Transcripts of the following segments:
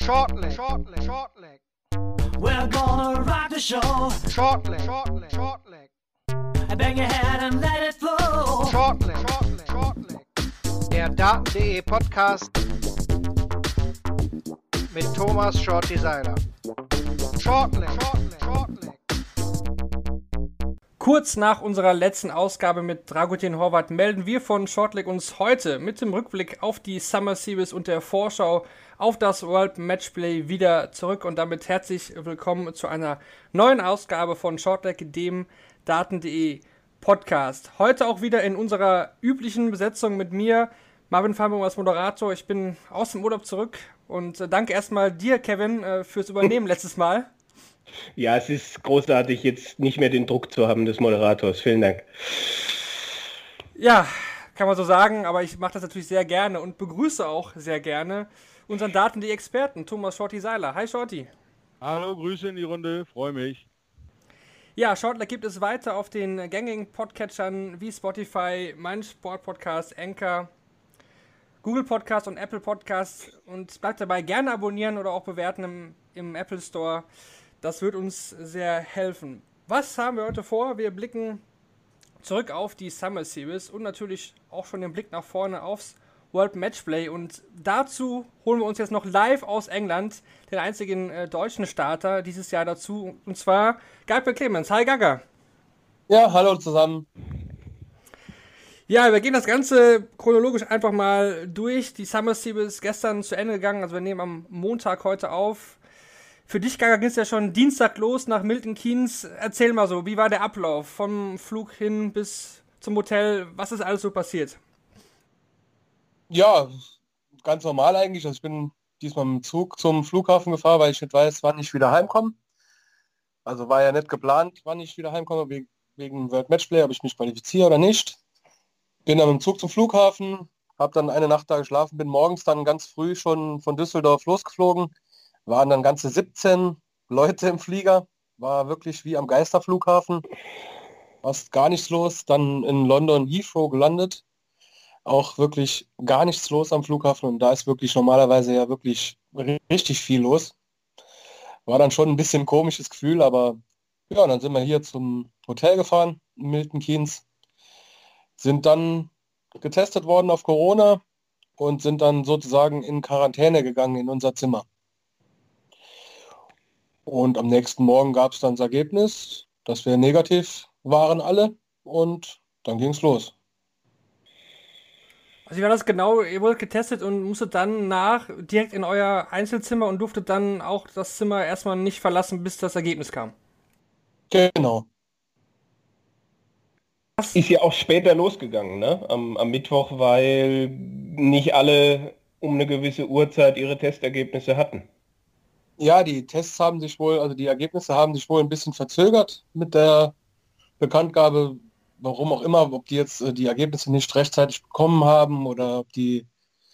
Shortleg. We're gonna rock the show. Shortleg. Bang your head and let it flow. Shortleg. Der Daten.de Podcast mit Thomas Shorty Seiler. Shortleg. Kurz nach unserer letzten Ausgabe mit Dragutin Horvat melden wir von Shortleg uns heute mit dem Rückblick auf die Summer Series und der Vorschau auf das World Matchplay wieder zurück und damit herzlich willkommen zu einer neuen Ausgabe von Shortleg, dem Daten.de Podcast. Heute auch wieder in unserer üblichen Besetzung mit mir, Marvin Farmung als Moderator. Ich bin aus dem Urlaub zurück und danke erstmal dir, Kevin, fürs Übernehmen letztes Mal. Ja, es ist großartig, jetzt nicht mehr den Druck zu haben des Moderators. Vielen Dank. Ja, kann man so sagen, aber ich mache das natürlich sehr gerne und begrüße auch sehr gerne unseren Daten.de Experten, Thomas Shorty Seiler. Hi Shorty. Hallo, Grüße in die Runde, freue mich. Ja, Shortleg gibt es weiter auf den gängigen Podcatchern wie Spotify, mein Sportpodcast, Anchor, Google Podcast und Apple Podcast und bleibt dabei, gerne abonnieren oder auch bewerten im Apple Store. Das wird uns sehr helfen. Was haben wir heute vor? Wir blicken zurück auf die Summer Series und natürlich auch schon den Blick nach vorne aufs World Matchplay. Und dazu holen wir uns jetzt noch live aus England den einzigen deutschen Starter dieses Jahr dazu. Und zwar Gabriel Clemens. Hi Gaga. Ja, hallo zusammen. Ja, wir gehen das Ganze chronologisch einfach mal durch. Die Summer Series gestern zu Ende gegangen. Also wir nehmen am Montag heute auf. Für dich, Gaga, ging es ja schon Dienstag los nach Milton Keynes. Erzähl mal so, wie war der Ablauf vom Flug hin bis zum Hotel? Was ist alles so passiert? Ja, ganz normal eigentlich. Also ich bin diesmal mit dem Zug zum Flughafen gefahren, weil ich nicht weiß, wann ich wieder heimkomme. Also war ja nicht geplant, wann ich wieder heimkomme, wegen World Matchplay, ob ich mich qualifiziere oder nicht. Bin dann mit dem Zug zum Flughafen, habe dann eine Nacht da geschlafen, bin morgens dann ganz früh schon von Düsseldorf losgeflogen. Waren dann ganze 17 Leute im Flieger, war wirklich wie am Geisterflughafen, fast gar nichts los. Dann in London Heathrow gelandet, auch wirklich gar nichts los am Flughafen und da ist wirklich normalerweise ja wirklich richtig viel los. War dann schon ein bisschen ein komisches Gefühl, aber ja, dann sind wir hier zum Hotel gefahren in Milton Keynes, sind dann getestet worden auf Corona und sind dann sozusagen in Quarantäne gegangen in unser Zimmer. Und am nächsten Morgen gab es dann das Ergebnis, dass wir negativ waren alle und dann ging es los. Also wie war das genau? Ihr wurdet getestet und musstet dann direkt in euer Einzelzimmer und durftet dann auch das Zimmer erstmal nicht verlassen, bis das Ergebnis kam. Genau. Ist ja auch später losgegangen, ne? Am Mittwoch, weil nicht alle um eine gewisse Uhrzeit ihre Testergebnisse hatten. Ja, die Tests haben sich wohl, also die Ergebnisse haben sich wohl ein bisschen verzögert mit der Bekanntgabe, warum auch immer, ob die jetzt die Ergebnisse nicht rechtzeitig bekommen haben oder ob die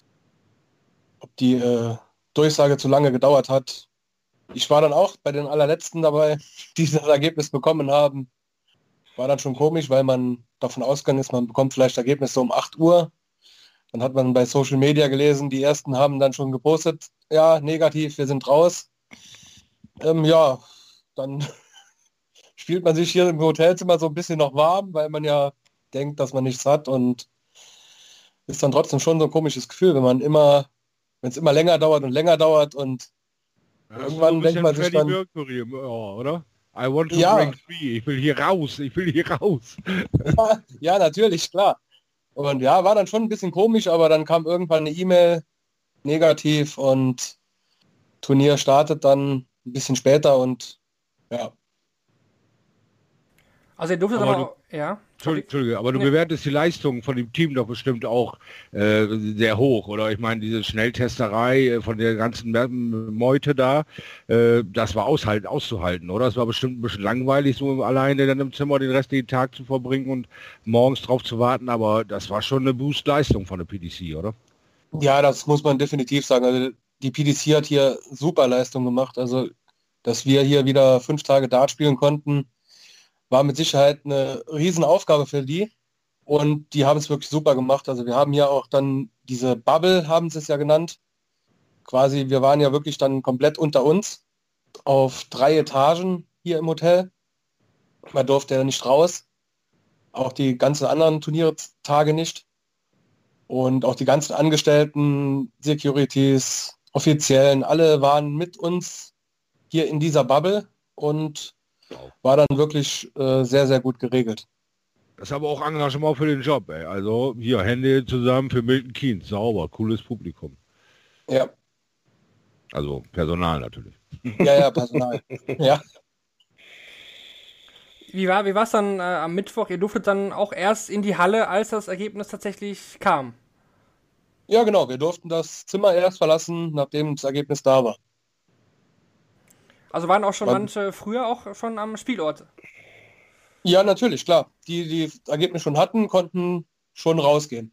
Durchsage zu lange gedauert hat. Ich war dann auch bei den allerletzten dabei, die das Ergebnis bekommen haben. War dann schon komisch, weil man davon ausgegangen ist, man bekommt vielleicht Ergebnisse um 8 Uhr. Dann hat man bei Social Media gelesen, die ersten haben dann schon gepostet, ja, negativ, wir sind raus. Ja, dann spielt man sich hier im Hotelzimmer so ein bisschen noch warm, weil man ja denkt, dass man nichts hat und ist dann trotzdem schon so ein komisches Gefühl, wenn es immer länger dauert und irgendwann denkt man sich dann... Mercury im Ohr, oder? I want to Ja. break free. Ich will hier raus. Ja, natürlich, klar. Und ja, war dann schon ein bisschen komisch, aber dann kam irgendwann eine E-Mail, negativ und Turnier startet dann ein bisschen später und ja. Also ihr durftet Aber dann auch... Ja? Entschuldige, aber du Nee. bewertest die Leistung von dem Team doch bestimmt auch sehr hoch, oder? Ich meine, diese Schnelltesterei von der ganzen Meute da, das war auszuhalten, oder? Es war bestimmt ein bisschen langweilig, so alleine dann im Zimmer den restlichen Tag zu verbringen und morgens drauf zu warten, aber das war schon eine Boost-Leistung von der PDC, oder? Ja, das muss man definitiv sagen. Also die PDC hat hier super Leistung gemacht. Also, dass wir hier wieder 5 Tage Dart spielen konnten, war mit Sicherheit eine Riesenaufgabe für die. Und die haben es wirklich super gemacht. Also wir haben ja auch dann diese Bubble, haben sie es ja genannt, quasi, wir waren ja wirklich dann komplett unter uns auf 3 Etagen hier im Hotel. Man durfte ja nicht raus, auch die ganzen anderen Turniertage nicht. Und auch die ganzen Angestellten, Securities, Offiziellen, alle waren mit uns hier in dieser Bubble und war dann wirklich sehr, sehr gut geregelt. Das ist aber auch Engagement für den Job, ey. Also hier, Hände zusammen für Milton Keynes. Sauber, cooles Publikum. Ja. Also Personal natürlich. Ja, Personal. Ja. Wie war es dann am Mittwoch? Ihr durftet dann auch erst in die Halle, als das Ergebnis tatsächlich kam. Ja, genau. Wir durften das Zimmer erst verlassen, nachdem das Ergebnis da war. Also waren auch schon manche früher auch schon am Spielort. Ja, natürlich, klar. Die das Ergebnis schon hatten, konnten schon rausgehen.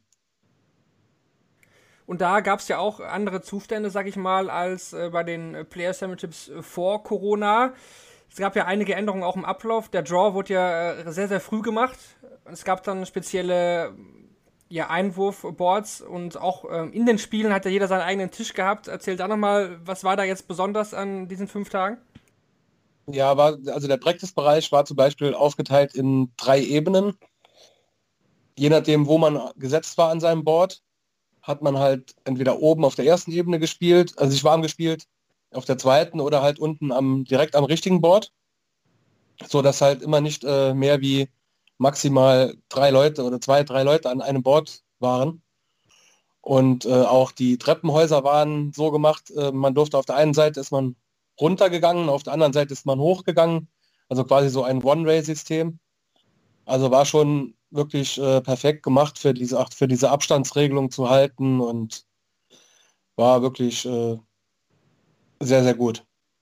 Und da gab es ja auch andere Zustände, sag ich mal, als bei den Players Championships vor Corona. Es gab ja einige Änderungen auch im Ablauf. Der Draw wurde ja sehr, sehr früh gemacht. Es gab dann spezielle Einwurfboards und auch in den Spielen hat ja jeder seinen eigenen Tisch gehabt. Erzähl da nochmal, was war da jetzt besonders an diesen 5 Tagen? Ja, also der Practice-Bereich war zum Beispiel aufgeteilt in 3 Ebenen. Je nachdem, wo man gesetzt war an seinem Board, hat man halt entweder oben auf der ersten Ebene gespielt, also sich warm gespielt, auf der zweiten oder halt unten direkt am richtigen Board. So dass halt immer nicht mehr wie maximal 3 Leute oder 2, 3 Leute an einem Board waren. Und auch die Treppenhäuser waren so gemacht, man durfte auf der einen Seite ist man runtergegangen, auf der anderen Seite ist man hochgegangen, also quasi so ein One-Way-System. Also war schon wirklich perfekt gemacht für diese Abstandsregelung zu halten und war wirklich sehr, sehr gut.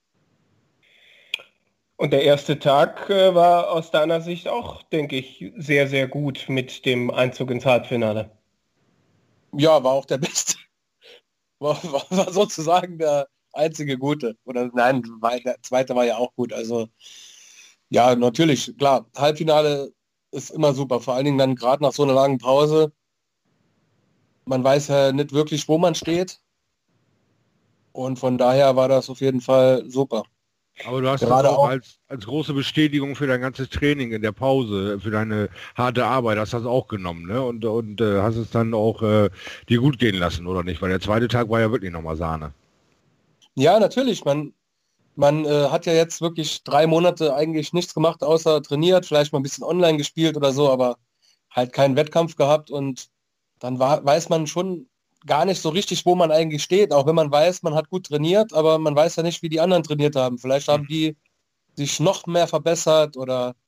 Und der erste Tag war aus deiner Sicht auch, denke ich, sehr, sehr gut mit dem Einzug ins Halbfinale. Ja, war auch der beste. War sozusagen der einzige Gute. Oder nein, der zweite war ja auch gut. Also ja, natürlich, klar, Halbfinale ist immer super. Vor allen Dingen dann gerade nach so einer langen Pause. Man weiß ja nicht wirklich, wo man steht. Und von daher war das auf jeden Fall super. Aber du hast Gerade das auch auch als große Bestätigung für dein ganzes Training in der Pause, für deine harte Arbeit, hast das auch genommen, ne? Und hast es dann auch dir gut gehen lassen, oder nicht? Weil der zweite Tag war ja wirklich nochmal Sahne. Ja, natürlich. Man hat ja jetzt wirklich 3 Monate eigentlich nichts gemacht, außer trainiert, vielleicht mal ein bisschen online gespielt oder so, aber halt keinen Wettkampf gehabt und dann weiß man schon gar nicht so richtig, wo man eigentlich steht, auch wenn man weiß, man hat gut trainiert, aber man weiß ja nicht, wie die anderen trainiert haben. Vielleicht haben die sich noch mehr verbessert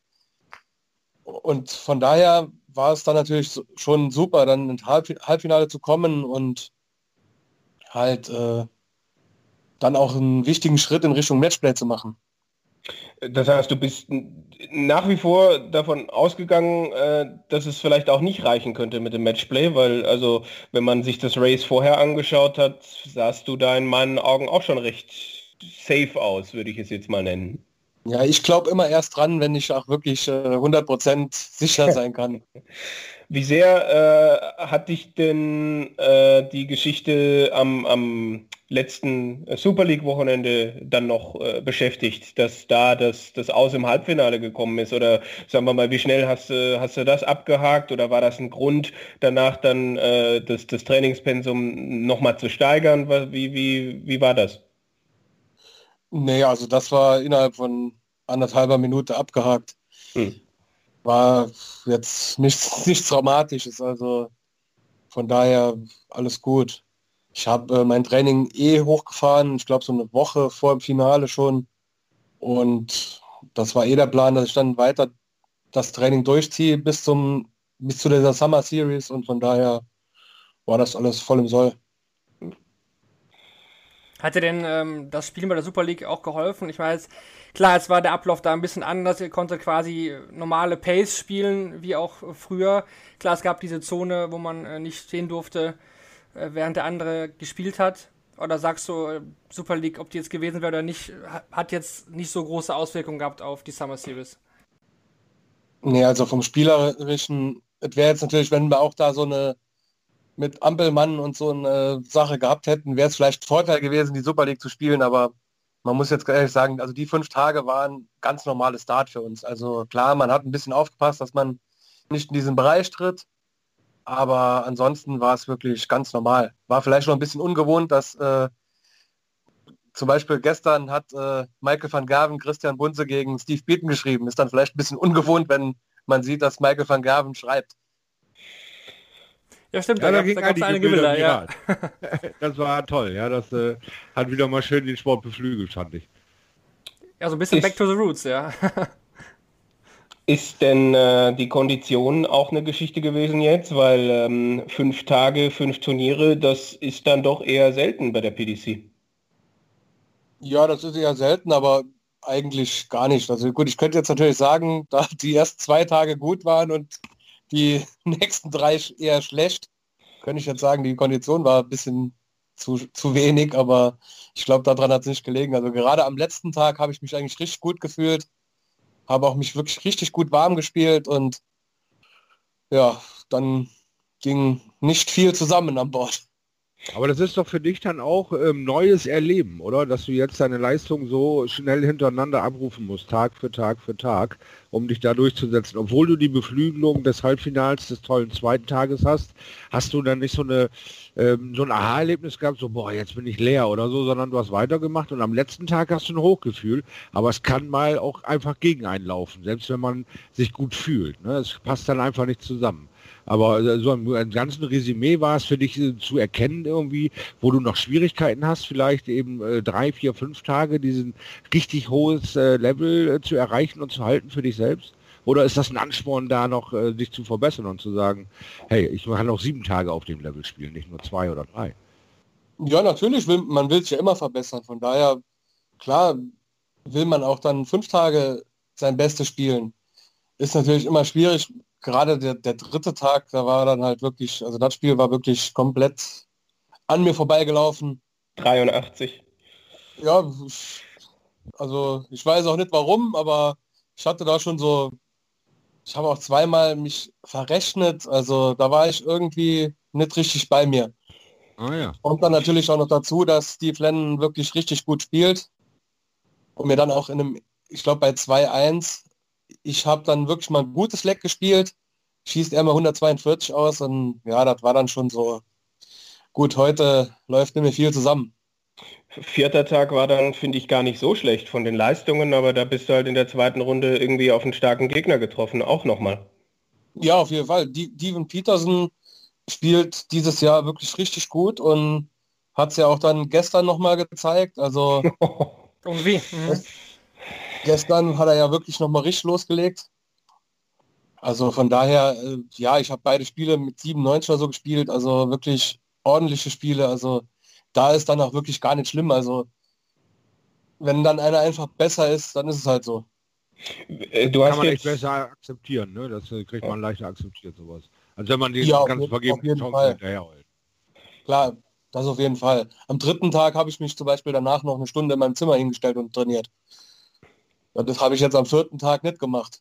und von daher war es dann natürlich schon super, dann ins Halbfinale zu kommen und halt dann auch einen wichtigen Schritt in Richtung Matchplay zu machen. Das heißt, du bist nach wie vor davon ausgegangen, dass es vielleicht auch nicht reichen könnte mit dem Matchplay, weil also wenn man sich das Race vorher angeschaut hat, sahst du da in meinen Augen auch schon recht safe aus, würde ich es jetzt mal nennen. Ja, ich glaube immer erst dran, wenn ich auch wirklich 100% sicher sein kann. Wie sehr hat dich denn die Geschichte am letzten Super League-Wochenende dann noch beschäftigt, dass da das Aus im Halbfinale gekommen ist? Oder sagen wir mal, wie schnell hast du das abgehakt? Oder war das ein Grund, danach dann das Trainingspensum nochmal zu steigern? Wie war das? Nee, also das war innerhalb von 1,5 Minute abgehakt. War jetzt nichts Dramatisches, also von daher alles gut. Ich habe mein Training hochgefahren, ich glaube so eine Woche vor dem Finale schon und das war der Plan, dass ich dann weiter das Training durchziehe bis zu dieser Summer Series und von daher war das alles voll im Soll. Hat dir denn das Spielen bei der Super League auch geholfen? Ich weiß, klar, jetzt war der Ablauf da ein bisschen anders. Ihr konntet quasi normale Pace spielen, wie auch früher. Klar, es gab diese Zone, wo man nicht stehen durfte, während der andere gespielt hat. Oder sagst du, Super League, ob die jetzt gewesen wäre oder nicht, hat jetzt nicht so große Auswirkungen gehabt auf die Summer Series? Nee, also vom Spielerischen, es wäre jetzt natürlich, wenn wir auch da so eine mit Ampelmann und so eine Sache gehabt hätten, wäre es vielleicht ein Vorteil gewesen, die Super League zu spielen, aber man muss jetzt ehrlich sagen, also die 5 Tage waren ganz normales Start für uns. Also klar, man hat ein bisschen aufgepasst, dass man nicht in diesen Bereich tritt, aber ansonsten war es wirklich ganz normal. War vielleicht noch ein bisschen ungewohnt, dass zum Beispiel gestern hat Michael van Gerwen Christian Bunse gegen Steve Beaton geschrieben. Ist dann vielleicht ein bisschen ungewohnt, wenn man sieht, dass Michael van Gerwen schreibt. Ja, stimmt, Ja, da ging gab es einige Bilder Bilder, ja. viral. Das war toll, ja, das hat wieder mal schön den Sport beflügelt, fand ich. Ja, so ein bisschen Ist- back to the roots, ja. Ist denn die Kondition auch eine Geschichte gewesen jetzt? Weil 5 Tage, 5 Turniere, das ist dann doch eher selten bei der PDC. Ja, das ist eher selten, aber eigentlich gar nicht. Also gut, ich könnte jetzt natürlich sagen, da die ersten 2 Tage gut waren und die nächsten 3 eher schlecht, könnte ich jetzt sagen, die Kondition war ein bisschen zu wenig, aber ich glaube, daran hat es nicht gelegen. Also gerade am letzten Tag habe ich mich eigentlich richtig gut gefühlt, habe auch mich wirklich richtig gut warm gespielt und ja, dann ging nicht viel zusammen an Bord. Aber das ist doch für dich dann auch neues Erleben, oder? Dass du jetzt deine Leistung so schnell hintereinander abrufen musst, Tag für Tag für Tag, um dich da durchzusetzen. Obwohl du die Beflügelung des Halbfinals des tollen zweiten Tages hast du dann nicht so ein Aha-Erlebnis gehabt, so, boah, jetzt bin ich leer oder so, sondern du hast weitergemacht und am letzten Tag hast du ein Hochgefühl. Aber es kann mal auch einfach gegen einen laufen, selbst wenn man sich gut fühlt. Ne? Es passt dann einfach nicht zusammen. Aber so im ganzen Resümee war es für dich zu erkennen irgendwie, wo du noch Schwierigkeiten hast, vielleicht eben 3, 4, 5 Tage diesen richtig hohes Level zu erreichen und zu halten für dich selbst? Oder ist das ein Ansporn da noch, dich zu verbessern und zu sagen, hey, ich kann auch 7 Tage auf dem Level spielen, nicht nur 2 oder 3? Ja, natürlich man will sich ja immer verbessern. Von daher, klar, will man auch dann 5 Tage sein Bestes spielen. Ist natürlich immer schwierig. Gerade der 3. Tag, da war dann halt wirklich, also das Spiel war wirklich komplett an mir vorbeigelaufen. 83. Ja, also ich weiß auch nicht warum, aber ich hatte da schon so, ich habe auch zweimal mich verrechnet. Also da war ich irgendwie nicht richtig bei mir. Ah ja. Und dann natürlich auch noch dazu, dass Steve Lennon wirklich richtig gut spielt und mir dann auch ich glaube bei 2-1, ich habe dann wirklich mal ein gutes Leck gespielt, schießt er mal 142 aus und ja, das war dann schon so, gut, heute läuft nicht mehr viel zusammen. 4. Tag war dann, finde ich, gar nicht so schlecht von den Leistungen, aber da bist du halt in der 2. Runde irgendwie auf einen starken Gegner getroffen, auch nochmal. Ja, auf jeden Fall. Steven Peterson spielt dieses Jahr wirklich richtig gut und hat es ja auch dann gestern nochmal gezeigt. Also Und wie? Mhm. gestern hat er ja wirklich nochmal richtig losgelegt. Also von daher, ja, ich habe beide Spiele mit 97 oder so gespielt, also wirklich ordentliche Spiele. Also da ist dann auch wirklich gar nicht schlimm. Also wenn dann einer einfach besser ist, dann ist es halt so. Du Kann hast man jetzt echt besser akzeptieren, ne? Das kriegt man leichter akzeptiert, sowas. Also wenn man die Ja, ganz auf vergebenen jeden Chancen Fall. hinterherholt. Klar, das auf jeden Fall. Am 3. Tag habe ich mich zum Beispiel danach noch eine Stunde in meinem Zimmer hingestellt und trainiert. Ja, das habe ich jetzt am 4. Tag nicht gemacht.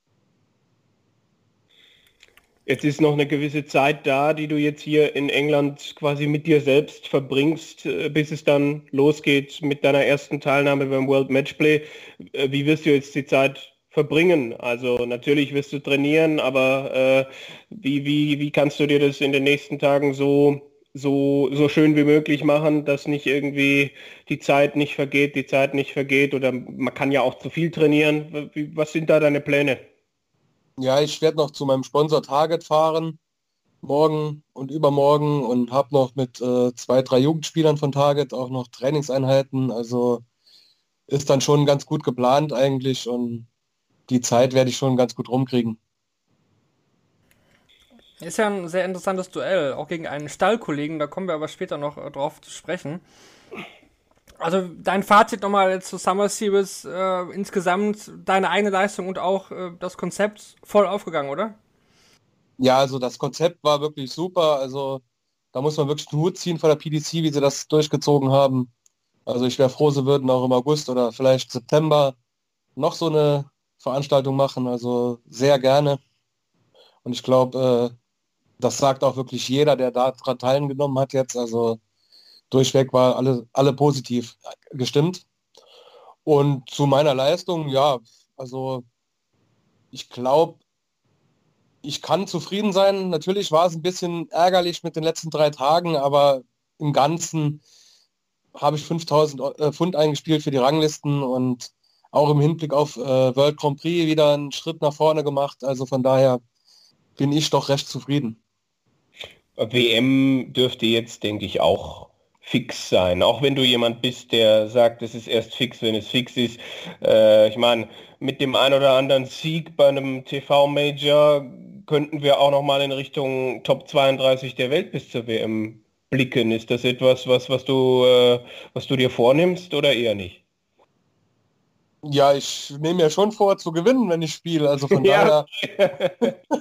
Jetzt ist noch eine gewisse Zeit da, die du jetzt hier in England quasi mit dir selbst verbringst, bis es dann losgeht mit deiner ersten Teilnahme beim World Matchplay. Wie wirst du jetzt die Zeit verbringen? Also natürlich wirst du trainieren, aber wie kannst du dir das in den nächsten Tagen so schön wie möglich machen, dass nicht irgendwie die Zeit nicht vergeht oder man kann ja auch zu viel trainieren. Was sind da deine Pläne? Ja, ich werde noch zu meinem Sponsor Target fahren, morgen und übermorgen und habe noch mit 2, 3 Jugendspielern von Target auch noch Trainingseinheiten. Also ist dann schon ganz gut geplant eigentlich und die Zeit werde ich schon ganz gut rumkriegen. Ist ja ein sehr interessantes Duell, auch gegen einen Stallkollegen, da kommen wir aber später noch drauf zu sprechen. Also dein Fazit nochmal jetzt zur Summer Series, insgesamt deine eigene Leistung und auch das Konzept voll aufgegangen, oder? Ja, also das Konzept war wirklich super. Also da muss man wirklich den Hut ziehen vor der PDC, wie sie das durchgezogen haben. Also ich wäre froh, sie würden auch im August oder vielleicht September noch so eine Veranstaltung machen. Also sehr gerne. Und ich glaube, Das sagt auch wirklich jeder, der daran teilgenommen hat jetzt. Also durchweg war alle positiv gestimmt. Und zu meiner Leistung, ja, also ich glaube, ich kann zufrieden sein. Natürlich war es ein bisschen ärgerlich mit den letzten 3 Tagen, aber im Ganzen habe ich 5000 Pfund eingespielt für die Ranglisten und auch im Hinblick auf World Grand Prix wieder einen Schritt nach vorne gemacht. Also von daher bin ich doch recht zufrieden. WM dürfte jetzt, denke ich, auch fix sein. Auch wenn du jemand bist, der sagt, es ist erst fix, wenn es fix ist. Ich meine, mit dem ein oder anderen Sieg bei einem TV-Major könnten wir auch noch mal in Richtung Top 32 der Welt bis zur WM blicken. Ist das etwas, was du dir vornimmst oder eher nicht? Ja, ich nehme mir schon vor zu gewinnen, wenn ich spiele. Also von Ja. daher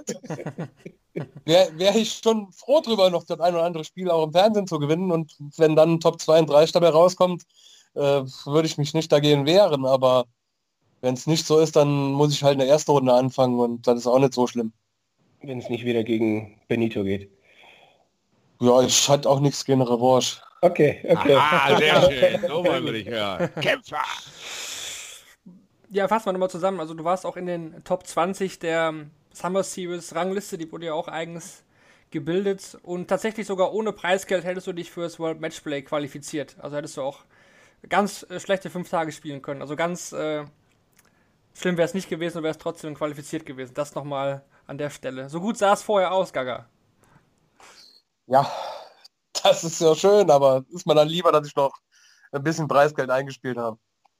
wäre ich schon froh drüber, noch das ein oder andere Spiel auch im Fernsehen zu gewinnen. Und wenn dann Top 32 dabei rauskommt, würde ich mich nicht dagegen wehren. Aber wenn es nicht so ist, dann muss ich halt eine erste Runde anfangen und das ist auch nicht so schlimm. Wenn es nicht wieder gegen Benito geht. Ja, ich hatte auch nichts gegen Revanche. Okay. Ah, sehr schön. So wollen wir dich hören. Kämpfer! Ja, fassen wir nochmal zusammen. Also du warst auch in den Top 20 der Summer Series Rangliste, die wurde ja auch eigens gebildet und tatsächlich sogar ohne Preisgeld hättest du dich fürs World Matchplay qualifiziert. Also hättest du auch ganz schlechte 5 Tage spielen können. Also ganz schlimm wäre es nicht gewesen, du wärst trotzdem qualifiziert gewesen. Das nochmal an der Stelle. So gut sah es vorher aus, Gaga. Ja, das ist ja schön, aber ist mir dann lieber, dass ich noch ein bisschen Preisgeld eingespielt habe.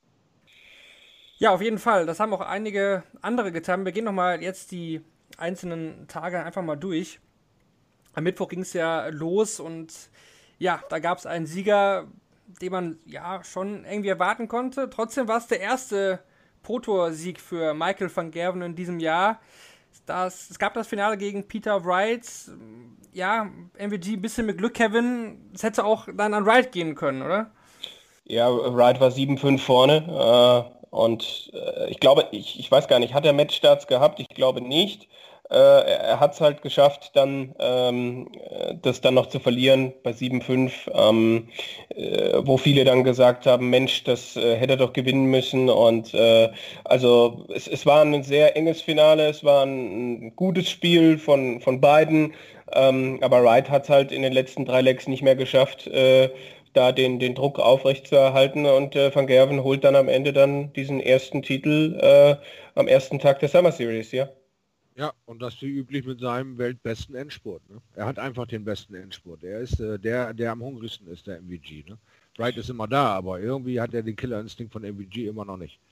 Ja, auf jeden Fall. Das haben auch einige andere getan. Wir gehen nochmal jetzt die einzelnen Tage einfach mal durch. Am Mittwoch ging es ja los und ja, da gab es einen Sieger, den man ja schon irgendwie erwarten konnte. Trotzdem war es der erste Pro-Tour-Sieg für Michael van Gerwen in diesem Jahr. Es gab das Finale gegen Peter Wright. Ja, MVG ein bisschen mit Glück, Kevin. Es hätte auch dann an Wright gehen können, oder? Ja, Wright war 7-5 vorne. Und ich glaube, ich weiß gar nicht, hat er Matchstarts gehabt? Ich glaube nicht. Er hat es halt geschafft, dann das dann noch zu verlieren bei 7-5, wo viele dann gesagt haben, Mensch, das hätte er doch gewinnen müssen. Und also es war ein sehr enges Finale, es war ein gutes Spiel von beiden, aber Wright hat es halt in den letzten 3 Legs nicht mehr geschafft, da den Druck aufrechtzuerhalten und Van Gerwen holt dann am Ende dann diesen ersten Titel am ersten Tag der Summer Series, ja. Ja, und das wie üblich mit seinem weltbesten Endspurt. Ne? Er hat einfach den besten Endspurt. Er ist der am hungrigsten ist, der MVG. Ne? Wright ist immer da, aber irgendwie hat er den Killerinstinkt von MVG immer noch nicht.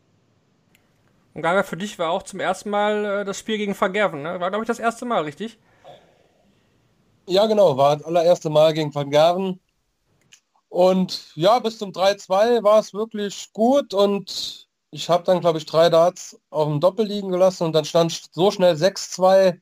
Und Gaga, für dich war auch zum ersten Mal das Spiel gegen Van Gerwen, ne? War, glaube ich, das erste Mal, richtig? Ja, genau, war das allererste Mal gegen Van Gerwen. Und ja, bis zum 3-2 war es wirklich gut und ich habe dann, glaube ich, 3 Darts auf dem Doppel liegen gelassen und dann stand so schnell 6-2,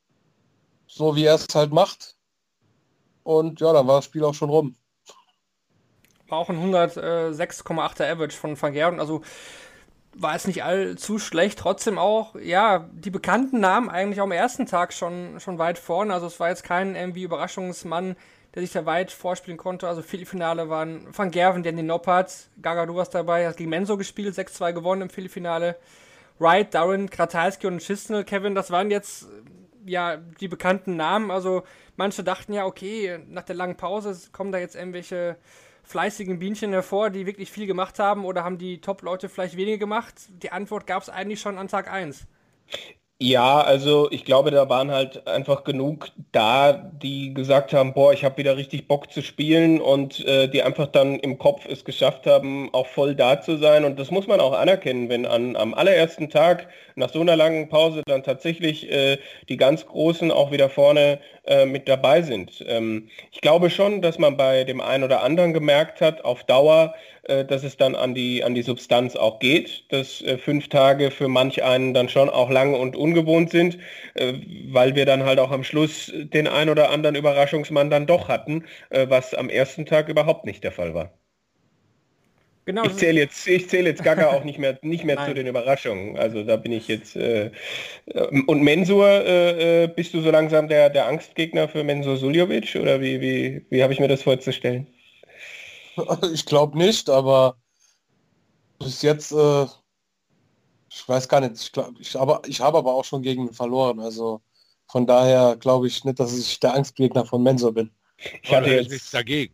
so wie er es halt macht. Und ja, dann war das Spiel auch schon rum. War auch ein 106,8er Average von Van Gerwen, also war es nicht allzu schlecht, trotzdem auch, ja, die bekannten Namen eigentlich auch am ersten Tag schon weit vorne, also es war jetzt kein irgendwie Überraschungsmann, der sich da weit vorspielen konnte, also Viertelfinale waren Van Gerwen, der den Nopp hat, Gaga, du warst dabei, hast gegen Menzo gespielt, 6-2 gewonnen im Viertelfinale, Wright, Darren, Kratalski und Chisnell, Kevin, das waren jetzt ja die bekannten Namen, also manche dachten ja, okay, nach der langen Pause kommen da jetzt irgendwelche fleißigen Bienchen hervor, die wirklich viel gemacht haben, oder haben die Top-Leute vielleicht weniger gemacht? Die Antwort gab es eigentlich schon an Tag 1. Ja, also ich glaube, da waren halt einfach genug da, die gesagt haben, boah, ich habe wieder richtig Bock zu spielen und die einfach dann im Kopf es geschafft haben, auch voll da zu sein. Und das muss man auch anerkennen, wenn am allerersten Tag nach so einer langen Pause dann tatsächlich die ganz Großen auch wieder vorne mit dabei sind. Ich glaube schon, dass man bei dem einen oder anderen gemerkt hat, auf Dauer, dass es dann an die Substanz auch geht, dass 5 Tage für manch einen dann schon auch lang und ungewohnt sind, weil wir dann halt auch am Schluss den ein oder anderen Überraschungsmann dann doch hatten, was am ersten Tag überhaupt nicht der Fall war. Genau, Ich zähle jetzt Gaga auch nicht mehr Nein. zu den Überraschungen. Also da bin ich jetzt. Und Mensur, bist du so langsam der Angstgegner für Mensur Suljovic? Oder wie habe ich mir das vorzustellen? Ich glaube nicht, aber bis jetzt, ich weiß gar nicht, ich habe aber auch schon gegen ihn verloren. Also von daher glaube ich nicht, dass ich der Angstgegner von Mensur bin. Ich hatte jetzt jetzt. nichts dagegen.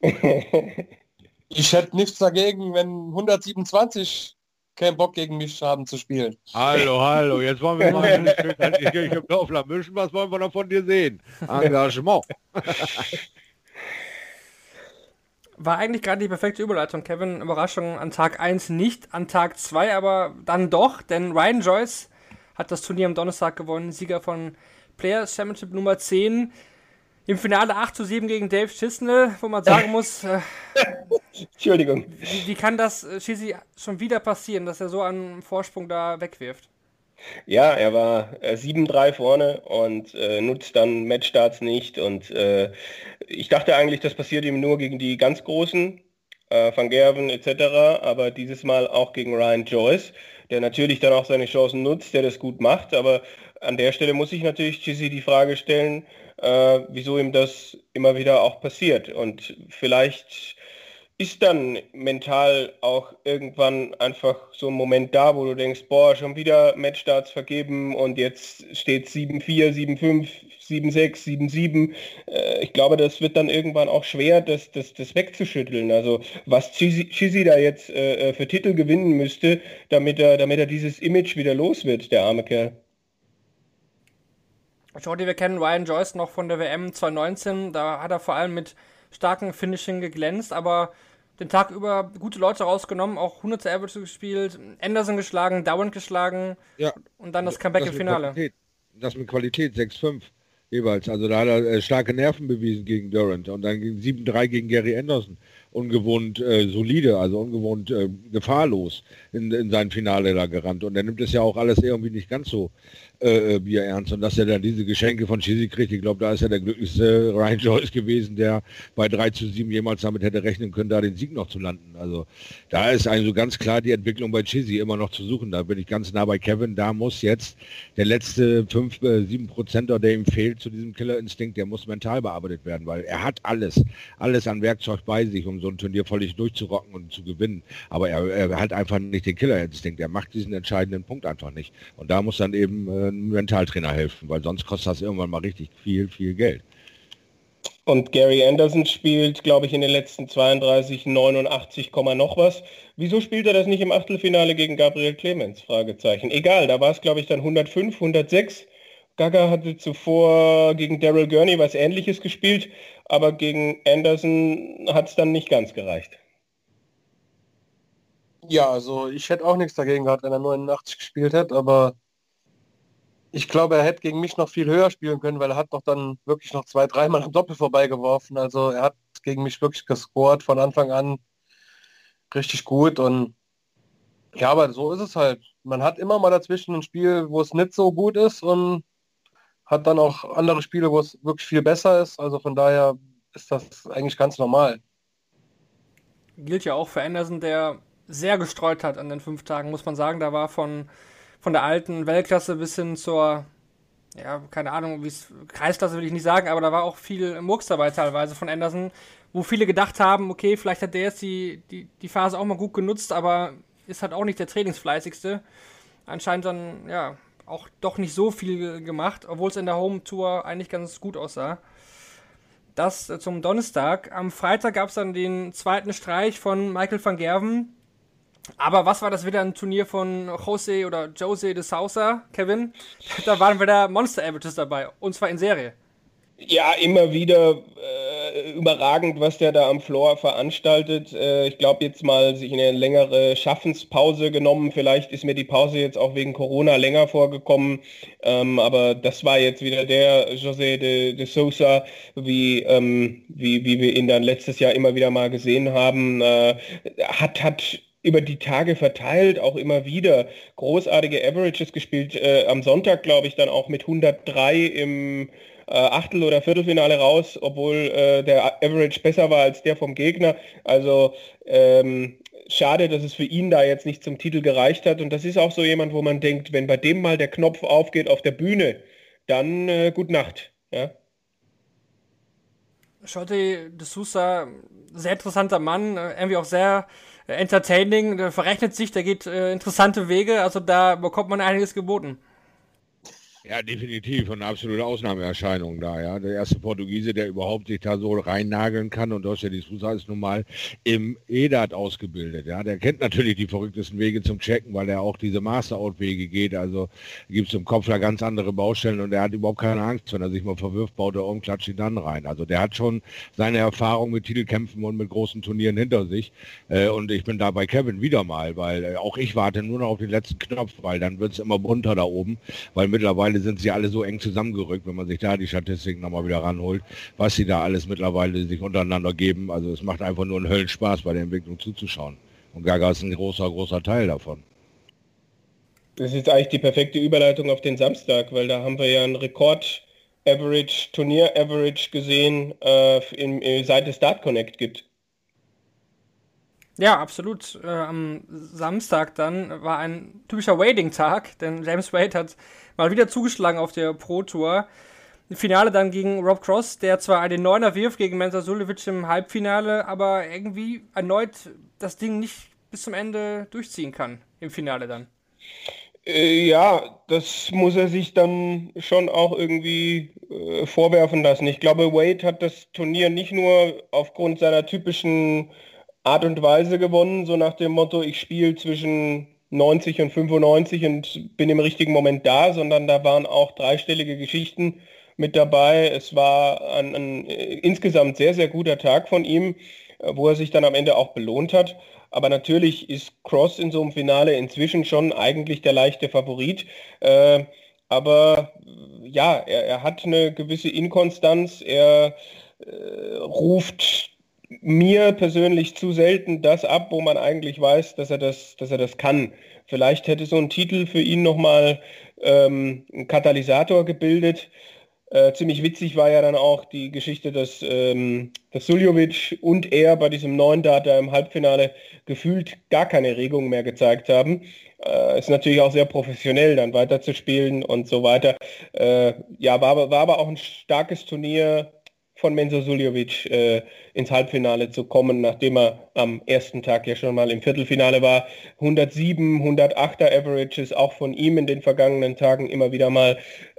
Ich hätte nichts dagegen, wenn 127 keinen Bock gegen mich haben zu spielen. Hallo, jetzt wollen wir mal ein Stück an die Kirche im Dorfland mischen. Was wollen wir noch von dir sehen? Engagement. War eigentlich gerade die perfekte Überleitung, Kevin. Überraschung an Tag 1 nicht, an Tag 2 aber dann doch, denn Ryan Joyce hat das Turnier am Donnerstag gewonnen, Sieger von Players Championship Nummer 10. Im Finale 8:7 gegen Dave Chisnell, wo man sagen muss, Entschuldigung. wie kann das Chizzy schon wieder passieren, dass er so einen Vorsprung da wegwirft? Ja, er war 7-3 vorne und nutzt dann Matchstarts nicht. Und ich dachte eigentlich, das passiert ihm nur gegen die ganz Großen, Van Gerwen etc., aber dieses Mal auch gegen Ryan Joyce, der natürlich dann auch seine Chancen nutzt, der das gut macht. Aber an der Stelle muss ich natürlich Chizzy die Frage stellen, wieso ihm das immer wieder auch passiert. Und vielleicht ist dann mental auch irgendwann einfach so ein Moment da, wo du denkst, boah, schon wieder Matchstarts vergeben und jetzt steht 7-4, 7-5, 7-6, 7-7. Ich glaube, das wird dann irgendwann auch schwer, das wegzuschütteln. Also was Chizzy da jetzt für Titel gewinnen müsste, damit er dieses Image wieder los wird, der arme Kerl. Jordi, wir kennen Ryan Joyce noch von der WM 2019, da hat er vor allem mit starken Finishing geglänzt, aber den Tag über gute Leute rausgenommen, auch 100 Average gespielt, Anderson geschlagen, Dowant geschlagen Ja. und dann das Comeback im Finale. Das mit Qualität 6-5 jeweils. Also da hat er starke Nerven bewiesen gegen Durant und dann 7-3 gegen Gary Anderson. Ungewohnt solide, also ungewohnt gefahrlos in sein Finale da gerannt. Und er nimmt es ja auch alles irgendwie nicht ganz so bierernst. Und dass er dann diese Geschenke von Chizzy kriegt, ich glaube, da ist er der glücklichste Ryan Joyce gewesen, der bei 3:7 jemals damit hätte rechnen können, da den Sieg noch zu landen. Also da ist also ganz klar die Entwicklung bei Chizzy immer noch zu suchen. Da bin ich ganz nah bei Kevin. Da muss jetzt der letzte 5-7%, der ihm fehlt zu diesem Killerinstinkt, der muss mental bearbeitet werden, weil er hat alles an Werkzeug bei sich, um so ein Turnier völlig durchzurocken und zu gewinnen. Aber er hat einfach nicht den Killerinstinkt. Er macht diesen entscheidenden Punkt einfach nicht. Und da muss dann eben ein Mentaltrainer helfen, weil sonst kostet das irgendwann mal richtig viel Geld. Und Gary Anderson spielt, glaube ich, in den letzten 32 89, noch was. Wieso spielt er das nicht im Achtelfinale gegen Gabriel Clemens? Fragezeichen. Egal, da war es, glaube ich, dann 105, 106. Gaga hatte zuvor gegen Daryl Gurney was Ähnliches gespielt, aber gegen Anderson hat es dann nicht ganz gereicht. Ja, also ich hätte auch nichts dagegen gehabt, wenn er 89 gespielt hätte, aber ich glaube, er hätte gegen mich noch viel höher spielen können, weil er hat doch dann wirklich noch 2-3 Mal am Doppel vorbeigeworfen. Also er hat gegen mich wirklich gescored von Anfang an richtig gut und ja, aber so ist es halt. Man hat immer mal dazwischen ein Spiel, wo es nicht so gut ist und hat dann auch andere Spiele, wo es wirklich viel besser ist. Also von daher ist das eigentlich ganz normal. Gilt ja auch für Anderson, der sehr gestreut hat an den 5 Tagen, muss man sagen. Da war von der alten Weltklasse bis hin zur, ja, keine Ahnung, Kreisklasse will ich nicht sagen, aber da war auch viel Murks dabei teilweise von Anderson, wo viele gedacht haben, okay, vielleicht hat der jetzt die Phase auch mal gut genutzt, aber ist halt auch nicht der trainingsfleißigste. Anscheinend dann, ja, auch doch nicht so viel gemacht, obwohl es in der Home Tour eigentlich ganz gut aussah. Das zum Donnerstag. Am Freitag gab es dann den zweiten Streich von Michael van Gerwen. Aber was war das wieder ein Turnier von Jose de Sousa, Kevin? Da waren wieder Monster-Averages dabei, und zwar in Serie. Ja, immer wieder überragend, was der da am Floor veranstaltet. Ich glaube, jetzt mal sich eine längere Schaffenspause genommen. Vielleicht ist mir die Pause jetzt auch wegen Corona länger vorgekommen. Aber das war jetzt wieder der José de Sousa, wie wir ihn dann letztes Jahr immer wieder mal gesehen haben. Hat über die Tage verteilt, auch immer wieder großartige Averages gespielt. Am Sonntag, glaube ich, dann auch mit 103 im Achtel- oder Viertelfinale raus, obwohl der Average besser war als der vom Gegner. Also schade, dass es für ihn da jetzt nicht zum Titel gereicht hat. Und das ist auch so jemand, wo man denkt, wenn bei dem mal der Knopf aufgeht auf der Bühne, dann gute Nacht. Ja? Shorty de Sousa, sehr interessanter Mann, irgendwie auch sehr entertaining, der verrechnet sich, der geht interessante Wege, also da bekommt man einiges geboten. Ja, definitiv. Und eine absolute Ausnahmeerscheinung da, ja. Der erste Portugiese, der überhaupt sich da so reinnageln kann, und Jorge de Sousa ist nun mal im EDAT ausgebildet, ja. Der kennt natürlich die verrücktesten Wege zum Checken, weil er auch diese Master-Out-Wege geht. Also gibt es im Kopf da ganz andere Baustellen und er hat überhaupt keine Angst, wenn er sich mal verwirft, baut er um, klatscht ihn dann rein. Also der hat schon seine Erfahrung mit Titelkämpfen und mit großen Turnieren hinter sich. Und ich bin da bei Kevin wieder mal, weil auch ich warte nur noch auf den letzten Knopf, weil dann wird es immer bunter da oben, weil mittlerweile sind sie alle so eng zusammengerückt, wenn man sich da die Statistiken nochmal wieder ranholt, was sie da alles mittlerweile sich untereinander geben. Also es macht einfach nur einen Höllenspaß, bei der Entwicklung zuzuschauen. Und Gaga ist ein großer Teil davon. Das ist eigentlich die perfekte Überleitung auf den Samstag, weil da haben wir ja einen Rekord-Average, Turnier-Average gesehen, seit es Dart Connect gibt. Ja, absolut. Am Samstag dann war ein typischer Wading-Tag, denn James Wade hat mal wieder zugeschlagen auf der Pro-Tour. Im Finale dann gegen Rob Cross, der zwar einen 9er wirft gegen Mensur Suljovic im Halbfinale, aber irgendwie erneut das Ding nicht bis zum Ende durchziehen kann, im Finale dann. Ja, das muss er sich dann schon auch irgendwie vorwerfen lassen. Ich glaube, Wade hat das Turnier nicht nur aufgrund seiner typischen Art und Weise gewonnen, so nach dem Motto, ich spiele zwischen 90 und 95 und bin im richtigen Moment da, sondern da waren auch dreistellige Geschichten mit dabei. Es war ein insgesamt sehr, sehr guter Tag von ihm, wo er sich dann am Ende auch belohnt hat. Aber natürlich ist Cross in so einem Finale inzwischen schon eigentlich der leichte Favorit. Aber ja, er hat eine gewisse Inkonstanz. Er ruft mir persönlich zu selten das ab, wo man eigentlich weiß, dass er das kann. Vielleicht hätte so ein Titel für ihn nochmal einen Katalysator gebildet. Ziemlich witzig war ja dann auch die Geschichte, dass Suljovic und er bei diesem neuen Data im Halbfinale gefühlt gar keine Regung mehr gezeigt haben. Ist natürlich auch sehr professionell, dann weiterzuspielen und so weiter. Ja, war aber auch ein starkes Turnier von Mensur Suljovic ins Halbfinale zu kommen, nachdem er am ersten Tag ja schon mal im Viertelfinale war. 107, 108er Averages auch von ihm in den vergangenen Tagen immer wieder mal.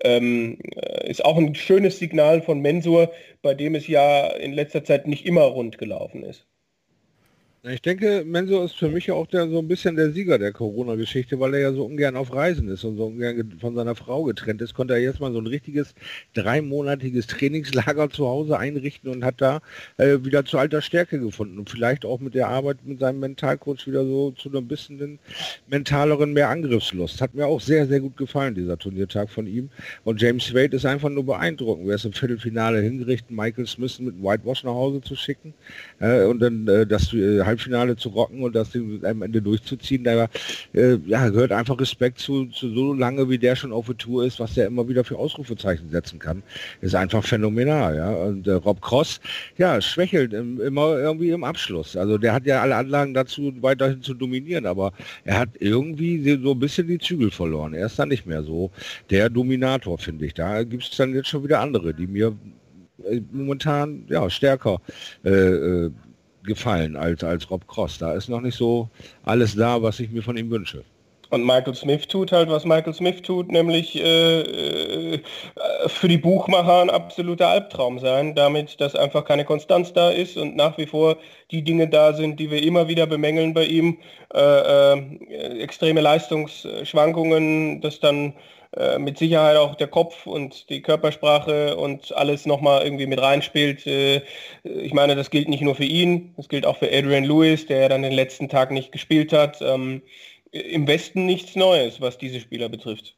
Ist auch ein schönes Signal von Mensur, bei dem es ja in letzter Zeit nicht immer rund gelaufen ist. Ich denke, Mensur ist für mich auch so ein bisschen der Sieger der Corona-Geschichte, weil er ja so ungern auf Reisen ist und so ungern von seiner Frau getrennt ist, konnte er jetzt mal so ein richtiges 3-monatiges Trainingslager zu Hause einrichten und hat da wieder zu alter Stärke gefunden und vielleicht auch mit der Arbeit mit seinem Mentalcoach wieder so zu einem bisschen mentaleren, mehr Angriffslust. Hat mir auch sehr, sehr gut gefallen, dieser Turniertag von ihm. Und James Wade ist einfach nur beeindruckend. Wer es im Viertelfinale hingerichtet, Michael Smith mit Whitewash nach Hause zu schicken und dann das Halbfinale zu rocken und das am Ende durchzuziehen, da gehört einfach Respekt zu so lange, wie der schon auf der Tour ist, was der immer wieder für Ausrufezeichen setzen kann, ist einfach phänomenal, ja. Und Rob Cross, ja, schwächelt immer irgendwie im Abschluss. Also der hat ja alle Anlagen dazu, weiterhin zu dominieren, aber er hat irgendwie so ein bisschen die Zügel verloren. Er ist dann nicht mehr so der Dominator, finde ich. Da gibt es dann jetzt schon wieder andere, die mir momentan stärker gefallen als Rob Cross. Da ist noch nicht so alles da, was ich mir von ihm wünsche. Und Michael Smith tut halt, was Michael Smith tut, nämlich für die Buchmacher ein absoluter Albtraum sein, damit, dass einfach keine Konstanz da ist und nach wie vor die Dinge da sind, die wir immer wieder bemängeln bei ihm. Extreme Leistungsschwankungen, dass dann mit Sicherheit auch der Kopf und die Körpersprache und alles nochmal irgendwie mit reinspielt. Ich meine, das gilt nicht nur für ihn, das gilt auch für Adrian Lewis, der dann den letzten Tag nicht gespielt hat. Im Westen nichts Neues, was diese Spieler betrifft.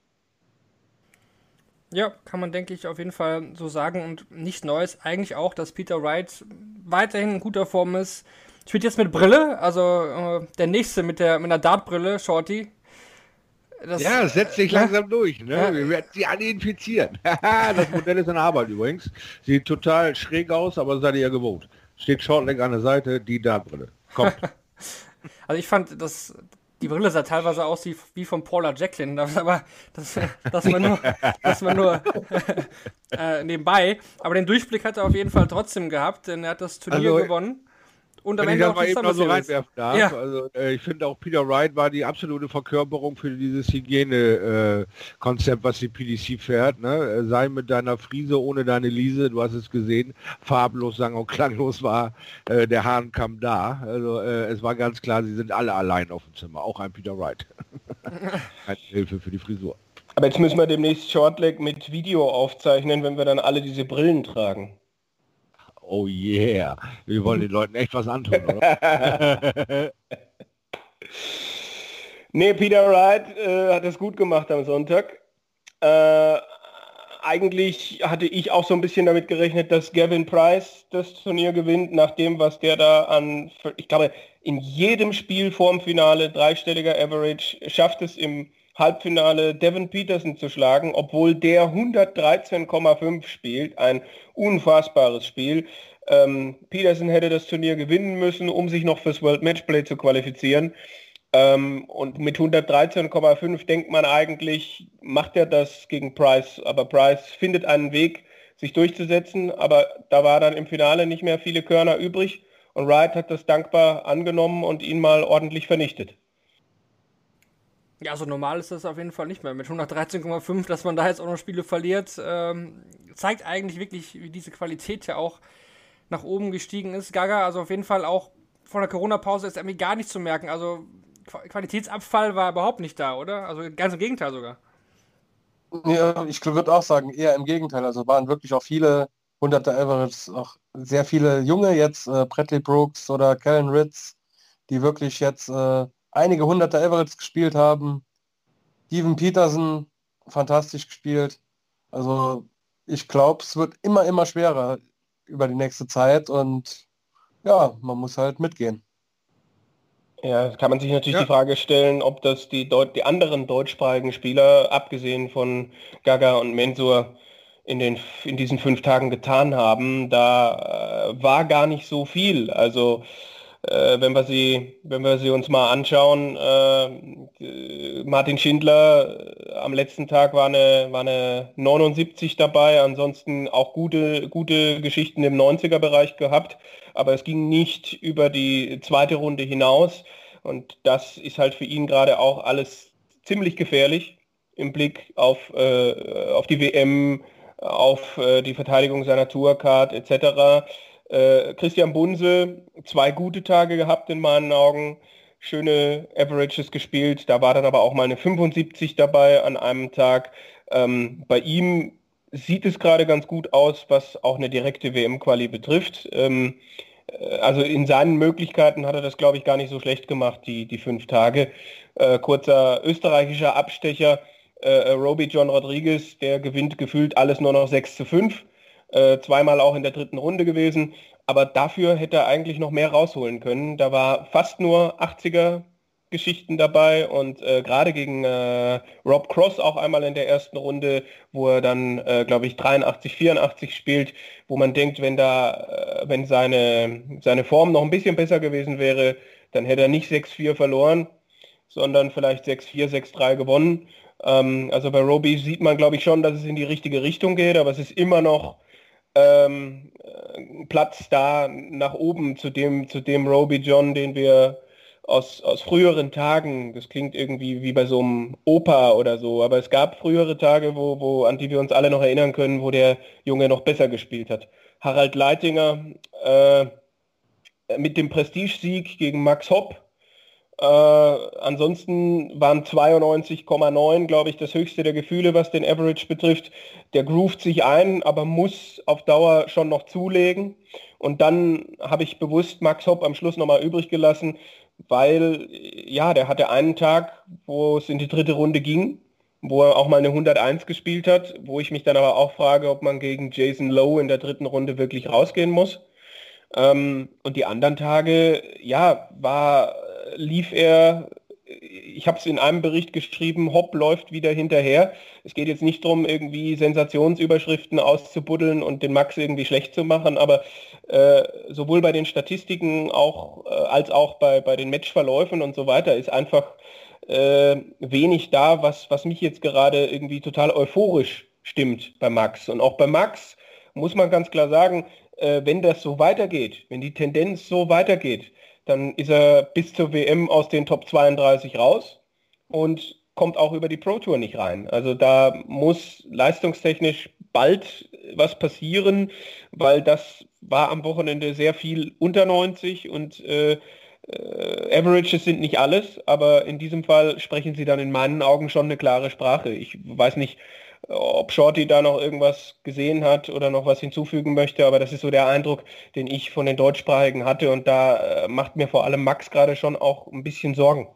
Ja, kann man, denke ich, auf jeden Fall so sagen. Und nichts Neues eigentlich auch, dass Peter Wright weiterhin in guter Form ist. Spielt jetzt mit Brille, also der nächste mit einer Dartbrille, Shorty. Das setzt sich langsam durch. Ne? Ja. Wir werden sie alle infizieren. Das Modell ist in Arbeit übrigens. Sieht total schräg aus, aber seid ihr ja gewohnt. Steht Shortleg an der Seite, die Dartbrille. Kommt. Also ich fand, dass die Brille sah teilweise aus wie von Paula Jacklin, aber das war nur nebenbei. Aber den Durchblick hat er auf jeden Fall trotzdem gehabt, denn er hat das Turnier gewonnen. Und am Wenn ich Ende das auch mal die eben mal so Summer Series. reinwerfen darf, Ja. also ich finde auch Peter Wright war die absolute Verkörperung für dieses Hygiene-Konzept, was die PDC fährt. Ne? Sei mit deiner Friese, ohne deine Liese, du hast es gesehen, farblos, sang und klanglos war der Hahnkamm da. Also es war ganz klar, sie sind alle allein auf dem Zimmer, auch ein Peter Wright. Eine Hilfe für die Frisur. Aber jetzt müssen wir demnächst Shortleg mit Video aufzeichnen, wenn wir dann alle diese Brillen tragen. Oh yeah, wir wollen den Leuten echt was antun, oder? Nee, Peter Wright hat es gut gemacht am Sonntag. Eigentlich hatte ich auch so ein bisschen damit gerechnet, dass Gavin Price das Turnier gewinnt, nach dem, was der da ich glaube, in jedem Spiel vorm Finale dreistelliger Average schafft es im Halbfinale Devin Peterson zu schlagen, obwohl der 113,5 spielt, ein unfassbares Spiel. Peterson hätte das Turnier gewinnen müssen, um sich noch fürs World Matchplay zu qualifizieren. Und mit 113,5 denkt man eigentlich, macht er das gegen Price. Aber Price findet einen Weg, sich durchzusetzen. Aber da war dann im Finale nicht mehr viele Körner übrig. Und Wright hat das dankbar angenommen und ihn mal ordentlich vernichtet. Ja, so normal ist das auf jeden Fall nicht mehr. Mit 113,5, dass man da jetzt auch noch Spiele verliert, zeigt eigentlich wirklich, wie diese Qualität ja auch nach oben gestiegen ist. Gaga, also auf jeden Fall auch von der Corona-Pause ist irgendwie gar nicht zu merken. Also Qualitätsabfall war überhaupt nicht da, oder? Also ganz im Gegenteil sogar. Ja, ich würde auch sagen, eher im Gegenteil. Also waren wirklich auch viele hunderte Averages, auch sehr viele Junge jetzt, Bradley Brooks oder Kellen Ritz, die wirklich jetzt einige hunderte Averages gespielt haben. Steven Peterson, fantastisch gespielt. Also ich glaube, es wird immer schwerer über die nächste Zeit und ja, man muss halt mitgehen. Ja, kann man sich natürlich die Frage stellen, ob das die anderen deutschsprachigen Spieler, abgesehen von Gaga und Mensur, in diesen 5 Tagen getan haben. Da war gar nicht so viel. Also wenn wir sie uns mal anschauen, Martin Schindler am letzten Tag war eine 79 dabei, ansonsten auch gute Geschichten im 90er-Bereich gehabt, aber es ging nicht über die zweite Runde hinaus und das ist halt für ihn gerade auch alles ziemlich gefährlich im Blick auf die WM, auf die Verteidigung seiner Tourcard etc. Christian Bunse, 2 gute Tage gehabt in meinen Augen, schöne Averages gespielt, da war dann aber auch mal eine 75 dabei an einem Tag. Bei ihm sieht es gerade ganz gut aus, was auch eine direkte WM-Quali betrifft. Also in seinen Möglichkeiten hat er das, glaube ich, gar nicht so schlecht gemacht, die 5 Tage. Kurzer österreichischer Abstecher, Roby John Rodriguez, der gewinnt gefühlt alles nur noch 6:5. Zweimal auch in der 3. Runde gewesen, aber dafür hätte er eigentlich noch mehr rausholen können. Da war fast nur 80er Geschichten dabei und gerade gegen Rob Cross auch einmal in der 1. Runde, wo er dann, glaube ich, 83, 84 spielt, wo man denkt, wenn seine Form noch ein bisschen besser gewesen wäre, dann hätte er nicht 6-4 verloren, sondern vielleicht 6-4, 6-3 gewonnen. Also bei Roby sieht man, glaube ich, schon, dass es in die richtige Richtung geht, aber es ist immer noch Platz da nach oben zu dem Roby John, den wir aus früheren Tagen, das klingt irgendwie wie bei so einem Opa oder so, aber es gab frühere Tage, an die wir uns alle noch erinnern können, wo der Junge noch besser gespielt hat. Harald Leitinger mit dem Prestigesieg gegen Max Hopp. Ansonsten waren 92,9, glaube ich, das höchste der Gefühle, was den Average betrifft. Der groovt sich ein, aber muss auf Dauer schon noch zulegen. Und dann habe ich bewusst Max Hopp am Schluss nochmal übrig gelassen, weil, ja, der hatte einen Tag, wo es in die 3. Runde ging, wo er auch mal eine 101 gespielt hat, wo ich mich dann aber auch frage, ob man gegen Jason Lowe in der 3. Runde wirklich rausgehen muss. Und die anderen Tage, ja, lief er ich habe es in einem Bericht geschrieben, Hopp läuft wieder hinterher. Es geht jetzt nicht darum, irgendwie Sensationsüberschriften auszubuddeln und den Max irgendwie schlecht zu machen, aber sowohl bei den Statistiken als auch bei den Matchverläufen und so weiter ist einfach wenig da, was mich jetzt gerade irgendwie total euphorisch stimmt bei Max. Und auch bei Max muss man ganz klar sagen, wenn das so weitergeht, wenn die Tendenz so weitergeht, dann ist er bis zur WM aus den Top 32 raus und kommt auch über die Pro Tour nicht rein. Also da muss leistungstechnisch bald was passieren, weil das war am Wochenende sehr viel unter 90 und Averages sind nicht alles, aber in diesem Fall sprechen sie dann in meinen Augen schon eine klare Sprache. Ich weiß nicht, ob Shorty da noch irgendwas gesehen hat oder noch was hinzufügen möchte, aber das ist so der Eindruck, den ich von den Deutschsprachigen hatte und da macht mir vor allem Max gerade schon auch ein bisschen Sorgen.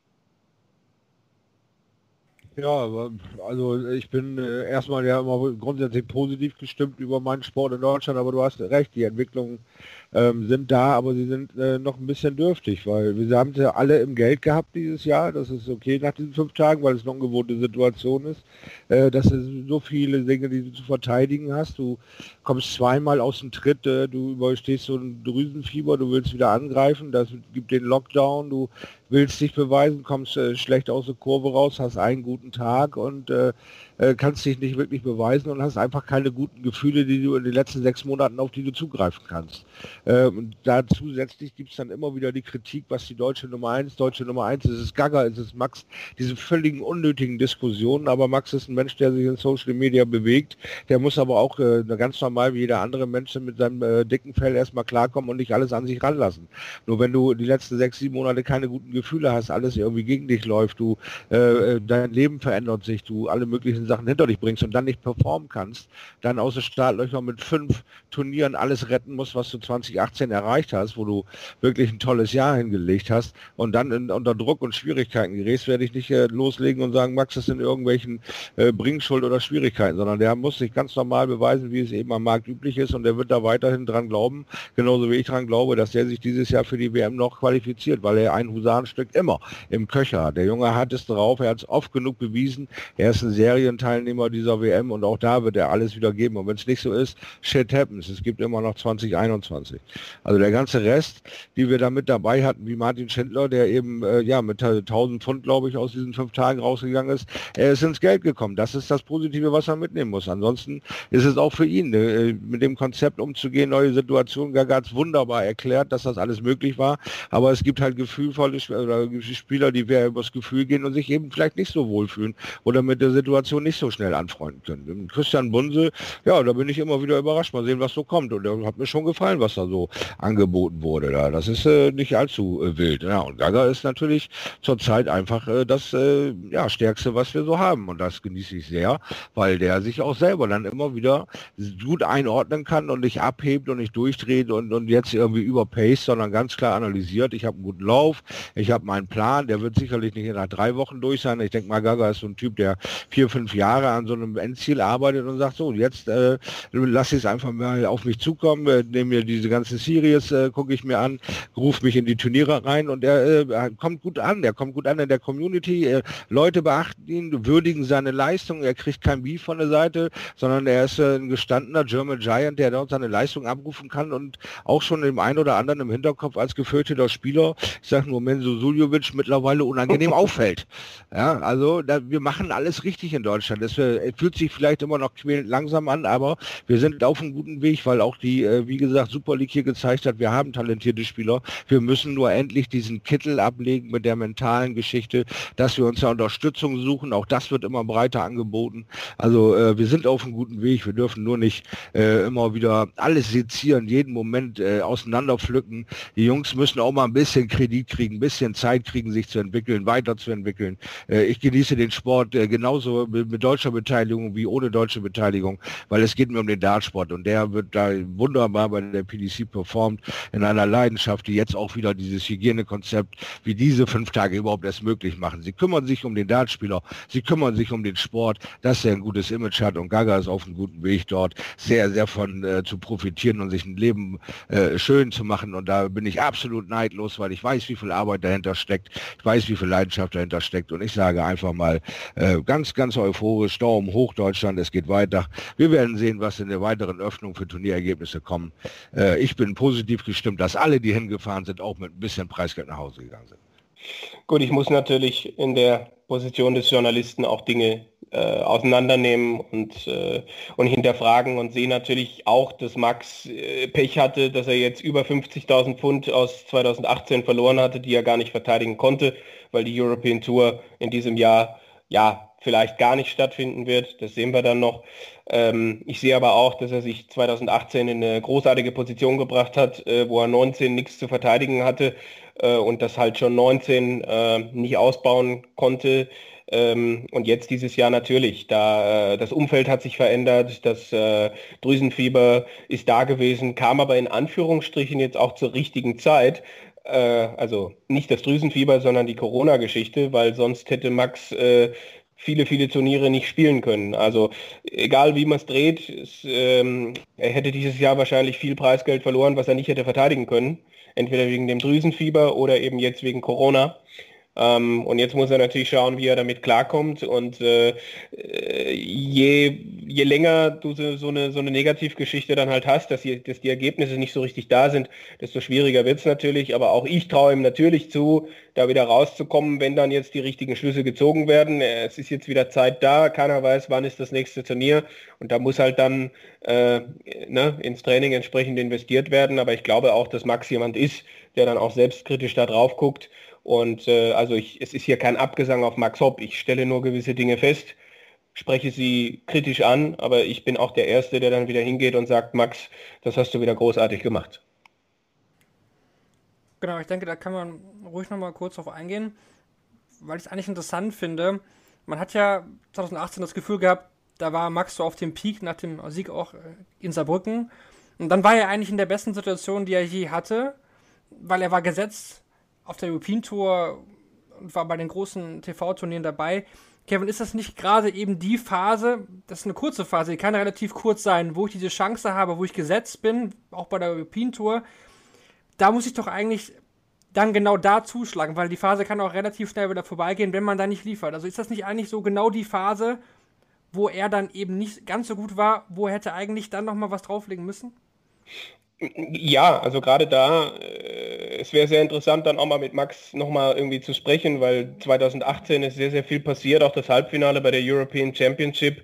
Ja, aber also ich bin erstmal ja immer grundsätzlich positiv gestimmt über meinen Sport in Deutschland, aber du hast recht, die Entwicklungen sind da, aber sie sind noch ein bisschen dürftig, weil wir haben ja alle im Geld gehabt dieses Jahr, das ist okay nach diesen 5 Tagen, weil es eine ungewohnte Situation ist, dass du so viele Dinge, die du zu verteidigen hast, du kommst zweimal aus dem Tritt, du überstehst so ein Drüsenfieber, du willst wieder angreifen, das gibt den Lockdown, du willst dich beweisen, kommst schlecht aus der Kurve raus, hast einen guten Tag und kannst dich nicht wirklich beweisen und hast einfach keine guten Gefühle, die du in den letzten 6 Monaten auf die du zugreifen kannst. Und da zusätzlich gibt es dann immer wieder die Kritik, was die deutsche Nummer 1 ist es Gaga, ist es Max, diese völligen unnötigen Diskussionen, aber Max ist ein Mensch, der sich in Social Media bewegt, der muss aber auch ganz normal wie jeder andere Mensch mit seinem dicken Fell erstmal klarkommen und nicht alles an sich ranlassen. Nur wenn du die letzten 6, 7 Monate keine guten Gefühle hast, alles irgendwie gegen dich läuft, du dein Leben verändert sich, du alle möglichen Sachen hinter dich bringst und dann nicht performen kannst, dann aus den Startlöchern mit 5 Turnieren alles retten musst, was du 2018 erreicht hast, wo du wirklich ein tolles Jahr hingelegt hast und dann unter Druck und Schwierigkeiten gerätst, werde ich nicht loslegen und sagen, Max ist in irgendwelchen Bringschuld oder Schwierigkeiten, sondern der muss sich ganz normal beweisen, wie es eben am Markt üblich ist und der wird da weiterhin dran glauben, genauso wie ich dran glaube, dass der sich dieses Jahr für die WM noch qualifiziert, weil er ein Husarenstück immer im Köcher hat. Der Junge hat es drauf, er hat es oft genug bewiesen, er ist ein Serienteilnehmer dieser WM und auch da wird er alles wieder geben und wenn es nicht so ist, shit happens, es gibt immer noch 2021. Also der ganze Rest, die wir da mit dabei hatten, wie Martin Schindler, der eben mit 1000 Pfund, glaube ich, aus diesen 5 Tagen rausgegangen ist, er ist ins Geld gekommen. Das ist das Positive, was er mitnehmen muss. Ansonsten ist es auch für ihn, mit dem Konzept umzugehen, neue Situationen. Gaga hat es wunderbar erklärt, dass das alles möglich war, aber es gibt halt gefühlvolle Spieler, die übers Gefühl gehen und sich eben vielleicht nicht so wohlfühlen oder mit der Situation nicht so schnell anfreunden können. Christian Bunse, ja, da bin ich immer wieder überrascht. Mal sehen, was so kommt. Und da hat mir schon gefallen, was da so angeboten wurde. Da. Das ist nicht allzu wild. Ja, und Gaga ist natürlich zurzeit einfach das Stärkste, was wir so haben. Und das genieße ich sehr, weil der sich auch selber dann immer wieder gut einordnen kann und nicht abhebt und nicht durchdreht und jetzt irgendwie überpaced, sondern ganz klar analysiert. Ich habe einen guten Lauf, ich habe meinen Plan, der wird sicherlich nicht nach 3 Wochen durch sein. Ich denke mal, Gaga ist so ein Typ, der 4, 5 Jahre an so einem Endziel arbeitet und sagt, so, jetzt lasse ich es einfach mal auf mich zukommen, nehme mir diese ganzen Series, gucke ich mir an, rufe mich in die Turniere rein und er kommt gut an, in der Community, Leute beachten ihn, würdigen seine Leistung, er kriegt kein Beef von der Seite, sondern er ist ein gestandener German Giant, der dort seine Leistung abrufen kann und auch schon dem einen oder anderen im Hinterkopf als gefürchteter Spieler, ich sage nur Menzo Suljovic, mittlerweile unangenehm auffällt. Ja, also wir machen alles richtig in Deutschland. Es fühlt sich vielleicht immer noch quälend langsam an, aber wir sind auf einem guten Weg, weil auch die, wie gesagt, Super League hier gezeigt hat, wir haben talentierte Spieler. Wir müssen nur endlich diesen Kittel ablegen mit der mentalen Geschichte, dass wir uns ja Unterstützung suchen. Auch das wird immer breiter angeboten. Also wir sind auf einem guten Weg. Wir dürfen nur nicht immer wieder alles sezieren, jeden Moment auseinanderpflücken. Die Jungs müssen auch mal ein bisschen Kredit kriegen, ein bisschen Zeit kriegen, sich zu entwickeln, weiterzuentwickeln. Ich genieße den Sport genauso mit mit deutscher Beteiligung wie ohne deutsche Beteiligung, weil es geht mir um den Dartsport und der wird da wunderbar bei der PDC performt in einer Leidenschaft, die jetzt auch wieder dieses Hygienekonzept wie diese 5 Tage überhaupt erst möglich machen. Sie kümmern sich um den Dartspieler, sie kümmern sich um den Sport, dass er ein gutes Image hat und Gaga ist auf einem guten Weg dort, sehr, sehr von zu profitieren und sich ein Leben schön zu machen und da bin ich absolut neidlos, weil ich weiß, wie viel Arbeit dahinter steckt, ich weiß, wie viel Leidenschaft dahinter steckt und ich sage einfach mal ganz, ganz euphorisch, Daumen hoch Deutschland, es geht weiter. Wir werden sehen, was in der weiteren Öffnung für Turnierergebnisse kommen. Ich bin positiv gestimmt, dass alle, die hingefahren sind, auch mit ein bisschen Preisgeld nach Hause gegangen sind. Gut, ich muss natürlich in der Position des Journalisten auch Dinge auseinandernehmen und hinterfragen und sehe natürlich auch, dass Max Pech hatte, dass er jetzt über 50.000 Pfund aus 2018 verloren hatte, die er gar nicht verteidigen konnte, weil die European Tour in diesem Jahr ja vielleicht gar nicht stattfinden wird. Das sehen wir dann noch. Ich sehe aber auch, dass er sich 2018 in eine großartige Position gebracht hat, wo er 19 nichts zu verteidigen hatte und das halt schon 19 nicht ausbauen konnte. Und jetzt dieses Jahr natürlich, da das Umfeld hat sich verändert, das Drüsenfieber ist da gewesen, kam aber in Anführungsstrichen jetzt auch zur richtigen Zeit. Also nicht das Drüsenfieber, sondern die Corona-Geschichte, weil sonst hätte Max viele, viele Turniere nicht spielen können. Also egal wie man es dreht, er hätte dieses Jahr wahrscheinlich viel Preisgeld verloren, was er nicht hätte verteidigen können. Entweder wegen dem Drüsenfieber oder eben jetzt wegen Corona. Und jetzt muss er natürlich schauen, wie er damit klarkommt. Und je länger du so eine Negativgeschichte dann halt hast, dass die Ergebnisse nicht so richtig da sind, desto schwieriger wird es natürlich. Aber auch ich traue ihm natürlich zu, da wieder rauszukommen, wenn dann jetzt die richtigen Schlüsse gezogen werden. Es ist jetzt wieder Zeit da, keiner weiß, wann ist das nächste Turnier. Und da muss halt dann ins Training entsprechend investiert werden. Aber ich glaube auch, dass Max jemand ist, der dann auch selbstkritisch da drauf guckt. Und es ist hier kein Abgesang auf Max Hopp. Ich stelle nur gewisse Dinge fest, spreche sie kritisch an, aber ich bin auch der Erste, der dann wieder hingeht und sagt, Max, das hast du wieder großartig gemacht. Genau, ich denke, da kann man ruhig nochmal kurz drauf eingehen, weil ich es eigentlich interessant finde. Man hat ja 2018 das Gefühl gehabt, da war Max so auf dem Peak nach dem Sieg auch in Saarbrücken. Und dann war er eigentlich in der besten Situation, die er je hatte, weil er war gesetzt auf der European Tour und war bei den großen TV-Turnieren dabei. Kevin, ist das nicht gerade eben die Phase, das ist eine kurze Phase, die kann relativ kurz sein, wo ich diese Chance habe, wo ich gesetzt bin, auch bei der European Tour, da muss ich doch eigentlich dann genau da zuschlagen, weil die Phase kann auch relativ schnell wieder vorbeigehen, wenn man da nicht liefert. Also ist das nicht eigentlich so genau die Phase, wo er dann eben nicht ganz so gut war, wo er hätte eigentlich dann nochmal was drauflegen müssen? Ja, also gerade da, es wäre sehr interessant, dann auch mal mit Max nochmal irgendwie zu sprechen, weil 2018 ist sehr, sehr viel passiert, auch das Halbfinale bei der European Championship.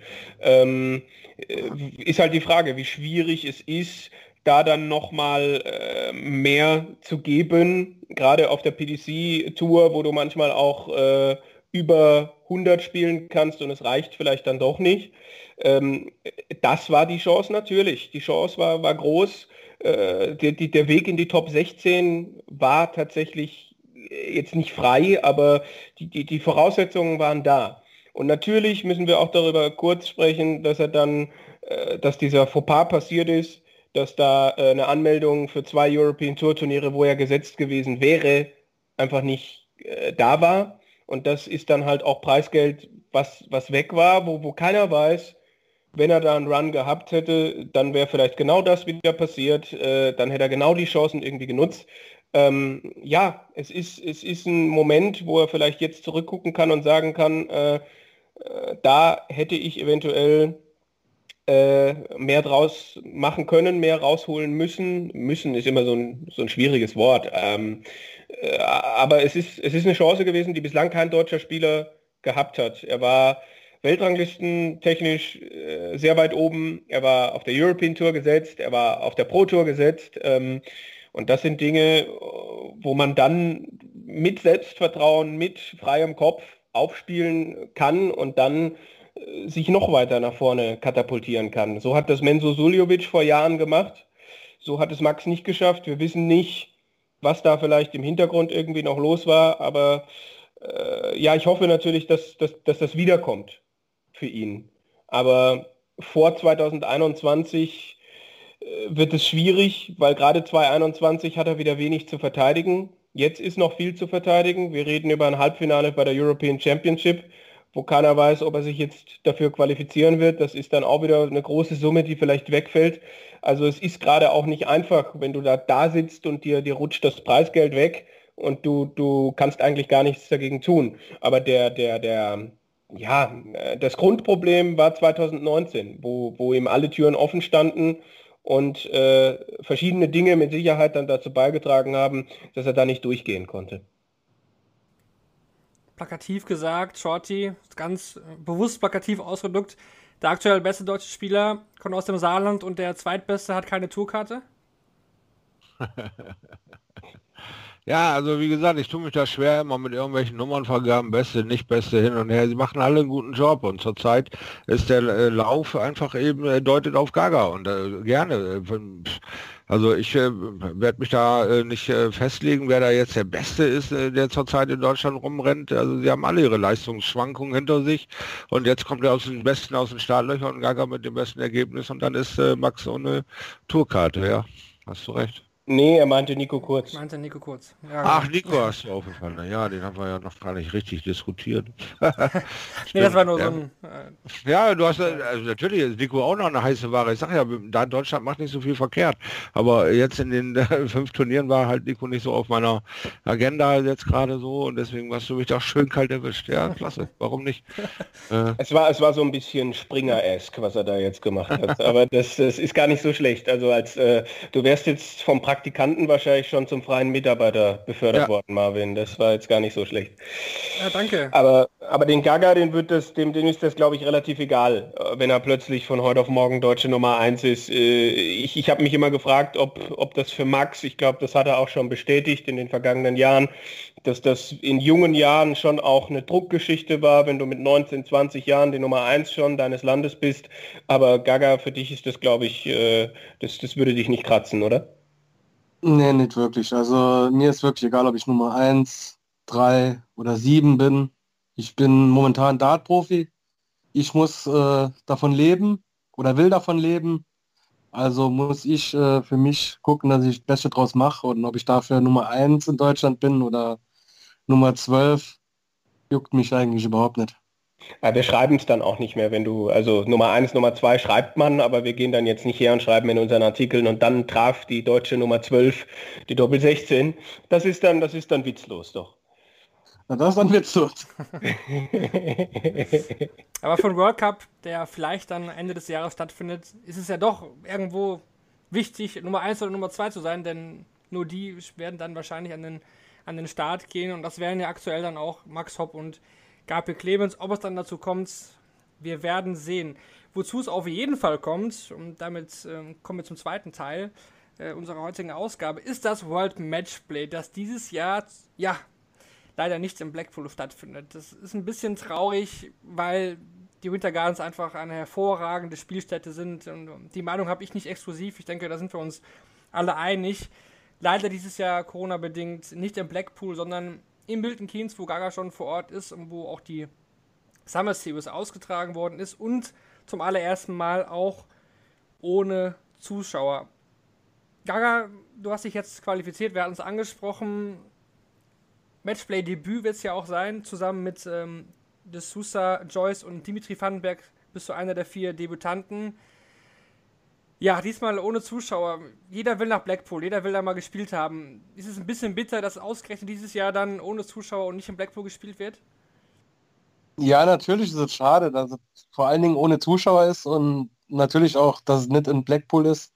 Ist halt die Frage, wie schwierig es ist, da dann nochmal mehr zu geben, gerade auf der PDC-Tour, wo du manchmal auch über 100 spielen kannst und es reicht vielleicht dann doch nicht. Das war die Chance natürlich. Die Chance war groß. Der Weg in die Top 16 war tatsächlich jetzt nicht frei, aber die Voraussetzungen waren da. Und natürlich müssen wir auch darüber kurz sprechen, dass dieser Fauxpas passiert ist, dass da eine Anmeldung für 2 European Tour Turniere, wo er gesetzt gewesen wäre, einfach nicht da war. Und das ist dann halt auch Preisgeld, was weg war, wo keiner weiß, wenn er da einen Run gehabt hätte, dann wäre vielleicht genau das wieder passiert, dann hätte er genau die Chancen irgendwie genutzt. Es ist ein Moment, wo er vielleicht jetzt zurückgucken kann und sagen kann, da hätte ich eventuell mehr draus machen können, mehr rausholen müssen. Müssen ist immer so ein schwieriges Wort. Aber es ist eine Chance gewesen, die bislang kein deutscher Spieler gehabt hat. Er war Weltranglistentechnisch sehr weit oben. Er war auf der European Tour gesetzt, er war auf der Pro Tour gesetzt. Und das sind Dinge, wo man dann mit Selbstvertrauen, mit freiem Kopf aufspielen kann und dann sich noch weiter nach vorne katapultieren kann. So hat das Menzo Suljovic vor Jahren gemacht. So hat es Max nicht geschafft. Wir wissen nicht, was da vielleicht im Hintergrund irgendwie noch los war. Aber ich hoffe natürlich, dass das wiederkommt für ihn. Aber vor 2021 wird es schwierig, weil gerade 2021 hat er wieder wenig zu verteidigen. Jetzt ist noch viel zu verteidigen. Wir reden über ein Halbfinale bei der European Championship, wo keiner weiß, ob er sich jetzt dafür qualifizieren wird. Das ist dann auch wieder eine große Summe, die vielleicht wegfällt. Also es ist gerade auch nicht einfach, wenn du da sitzt und dir rutscht das Preisgeld weg und du kannst eigentlich gar nichts dagegen tun. Aber das Grundproblem war 2019, wo ihm alle Türen offen standen und verschiedene Dinge mit Sicherheit dann dazu beigetragen haben, dass er da nicht durchgehen konnte. Plakativ gesagt, Shorty, ganz bewusst plakativ ausgedrückt, der aktuell beste deutsche Spieler kommt aus dem Saarland und der zweitbeste hat keine Tourkarte? Ja, also wie gesagt, ich tue mich da schwer immer mit irgendwelchen Nummernvergaben, beste, nicht beste hin und her. Sie machen alle einen guten Job und zurzeit ist der Lauf einfach eben, deutet auf Gaga und gerne. Also ich werde mich da nicht festlegen, wer da jetzt der Beste ist, der zurzeit in Deutschland rumrennt. Also sie haben alle ihre Leistungsschwankungen hinter sich und jetzt kommt er aus den Besten aus den Startlöchern und Gaga mit dem besten Ergebnis und dann ist Max so eine Tourkarte, ja, hast du recht. Nee, er meinte Nico Kurz. Ja, Ach, Nico hast du aufgefallen. Ja, den haben wir ja noch gar nicht richtig diskutiert. Nee, das war nur so ein... Ja, du hast, also natürlich ist Nico auch noch eine heiße Ware. Ich sag ja, da Deutschland macht nicht so viel verkehrt. Aber jetzt in den 5 Turnieren war halt Nico nicht so auf meiner Agenda jetzt gerade so und deswegen hast du mich doch schön kalt erwischt. Ja, klasse. Warum nicht? Es war so ein bisschen Springer-esque, was er da jetzt gemacht hat. Aber das ist gar nicht so schlecht. Also du wärst jetzt vom Praktikanten wahrscheinlich schon zum freien Mitarbeiter befördert worden, Marvin. Das war jetzt gar nicht so schlecht. Ja, danke. Aber den Gaga, dem ist das, glaube ich, relativ egal, wenn er plötzlich von heute auf morgen deutsche Nummer 1 ist. Ich habe mich immer gefragt, ob das für Max, ich glaube, das hat er auch schon bestätigt in den vergangenen Jahren, dass das in jungen Jahren schon auch eine Druckgeschichte war, wenn du mit 19, 20 Jahren die Nummer 1 schon deines Landes bist. Aber Gaga, für dich ist das, glaube ich, das würde dich nicht kratzen, oder? Nee, nicht wirklich. Also mir ist wirklich egal, ob ich Nummer 1, 3 oder 7 bin. Ich bin momentan Dart-Profi. Ich muss davon leben oder will davon leben. Also muss ich für mich gucken, dass ich das Beste draus mache. Und ob ich dafür Nummer 1 in Deutschland bin oder Nummer 12, juckt mich eigentlich überhaupt nicht. Ja, wir schreiben es dann auch nicht mehr, also Nummer 1, Nummer 2 schreibt man, aber wir gehen dann jetzt nicht her und schreiben in unseren Artikeln und dann traf die deutsche Nummer 12 die Doppel 16. Das ist dann witzlos, doch. Na, das ist dann witzlos. Aber für den World Cup, der vielleicht dann Ende des Jahres stattfindet, ist es ja doch irgendwo wichtig, Nummer 1 oder Nummer 2 zu sein, denn nur die werden dann wahrscheinlich an den Start gehen und das wären ja aktuell dann auch Max Hopp und Gabriel Clemens. Ob es dann dazu kommt, wir werden sehen. Wozu es auf jeden Fall kommt, und damit kommen wir zum zweiten Teil unserer heutigen Ausgabe, ist das World Matchplay, das dieses Jahr, ja, leider nicht in Blackpool stattfindet. Das ist ein bisschen traurig, weil die Winter Gardens einfach eine hervorragende Spielstätte sind und die Meinung habe ich nicht exklusiv. Ich denke, da sind wir uns alle einig. Leider dieses Jahr Corona-bedingt nicht in Blackpool, sondern in Milton Keynes, wo Gaga schon vor Ort ist und wo auch die Summer Series ausgetragen worden ist und zum allerersten Mal auch ohne Zuschauer. Gaga, du hast dich jetzt qualifiziert, wir hatten es angesprochen. Matchplay-Debüt wird es ja auch sein, zusammen mit De Sousa, Joyce und Dimitri Vandenberg bist du einer der 4 Debütanten. Ja, diesmal ohne Zuschauer. Jeder will nach Blackpool, jeder will da mal gespielt haben. Ist es ein bisschen bitter, dass ausgerechnet dieses Jahr dann ohne Zuschauer und nicht in Blackpool gespielt wird? Ja, natürlich ist es schade, dass es vor allen Dingen ohne Zuschauer ist und natürlich auch, dass es nicht in Blackpool ist.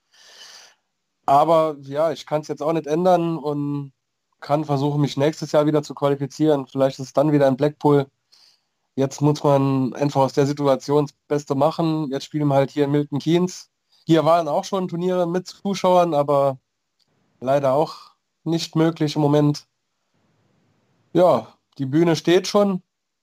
Aber ja, ich kann es jetzt auch nicht ändern und kann versuchen, mich nächstes Jahr wieder zu qualifizieren. Vielleicht ist es dann wieder in Blackpool. Jetzt muss man einfach aus der Situation das Beste machen. Jetzt spielen wir halt hier in Milton Keynes. Hier waren auch schon Turniere mit Zuschauern, aber leider auch nicht möglich im Moment. Ja, die Bühne steht schon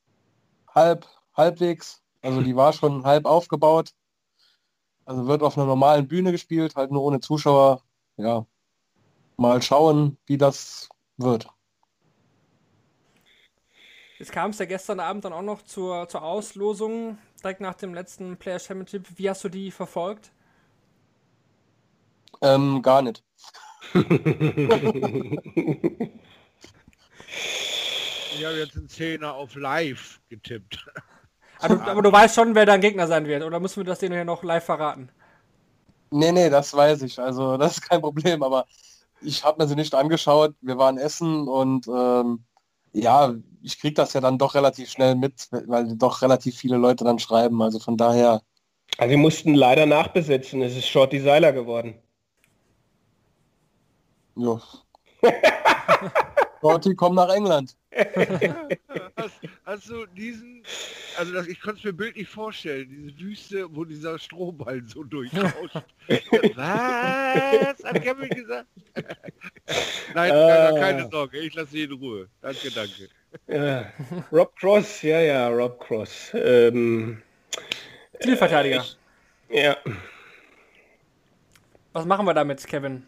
halbwegs. Also die war schon halb aufgebaut. Also wird auf einer normalen Bühne gespielt, halt nur ohne Zuschauer. Ja, mal schauen, wie das wird. Jetzt kam es ja gestern Abend dann auch noch zur Auslosung. direkt nach dem letzten Player Championship. Wie hast du die verfolgt? Gar nicht. Ich habe jetzt einen Zehner auf live getippt. Aber du weißt schon, wer dein Gegner sein wird, oder müssen wir das denen ja noch live verraten? Nee, das weiß ich. Also das ist kein Problem, aber ich habe mir sie nicht angeschaut. Wir waren essen und ja, ich kriege das ja dann doch relativ schnell mit, weil doch relativ viele Leute dann schreiben. Also von daher. Also wir mussten leider nachbesetzen. Es ist Shorty Seiler geworden. Ja. Shorty, komm nach England. Hast du diesen, also ich konnte es mir bildlich vorstellen, diese Wüste, wo dieser Strohballen so durchrauscht. Was? Hat Kevin gesagt? Nein, keine Sorge, ich lasse Sie in Ruhe. Danke. Ja. Rob Cross, Rob Cross. Zielverteidiger. Ja. Was machen wir damit, Kevin?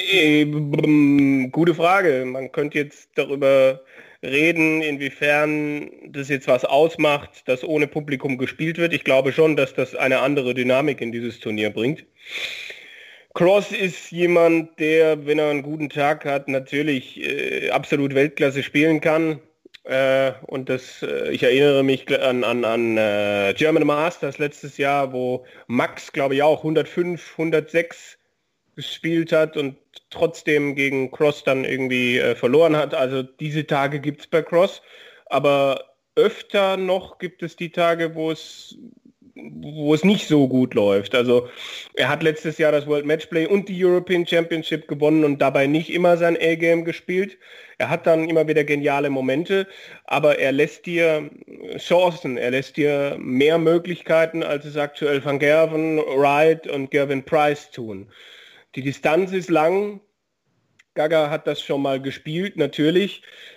Gute Frage. Man könnte jetzt darüber reden, inwiefern das jetzt was ausmacht, dass ohne Publikum gespielt wird. Ich glaube schon, dass das eine andere Dynamik in dieses Turnier bringt. Cross ist jemand, der, wenn er einen guten Tag hat, natürlich absolut Weltklasse spielen kann. Und ich erinnere mich an German Masters letztes Jahr, wo Max, glaube ich, auch 105, 106 gespielt hat und trotzdem gegen Cross dann irgendwie verloren hat. Also diese Tage gibt es bei Cross, aber öfter noch gibt es die Tage, wo es nicht so gut läuft. Also er hat letztes Jahr das World Matchplay und die European Championship gewonnen und dabei nicht immer sein A-Game gespielt. Er hat dann immer wieder geniale Momente, aber er lässt dir Chancen, er lässt dir mehr Möglichkeiten, als es aktuell Van Gerven, Wright und Gervin Price tun. Die Distanz ist lang. Gaga hat das schon mal gespielt, natürlich.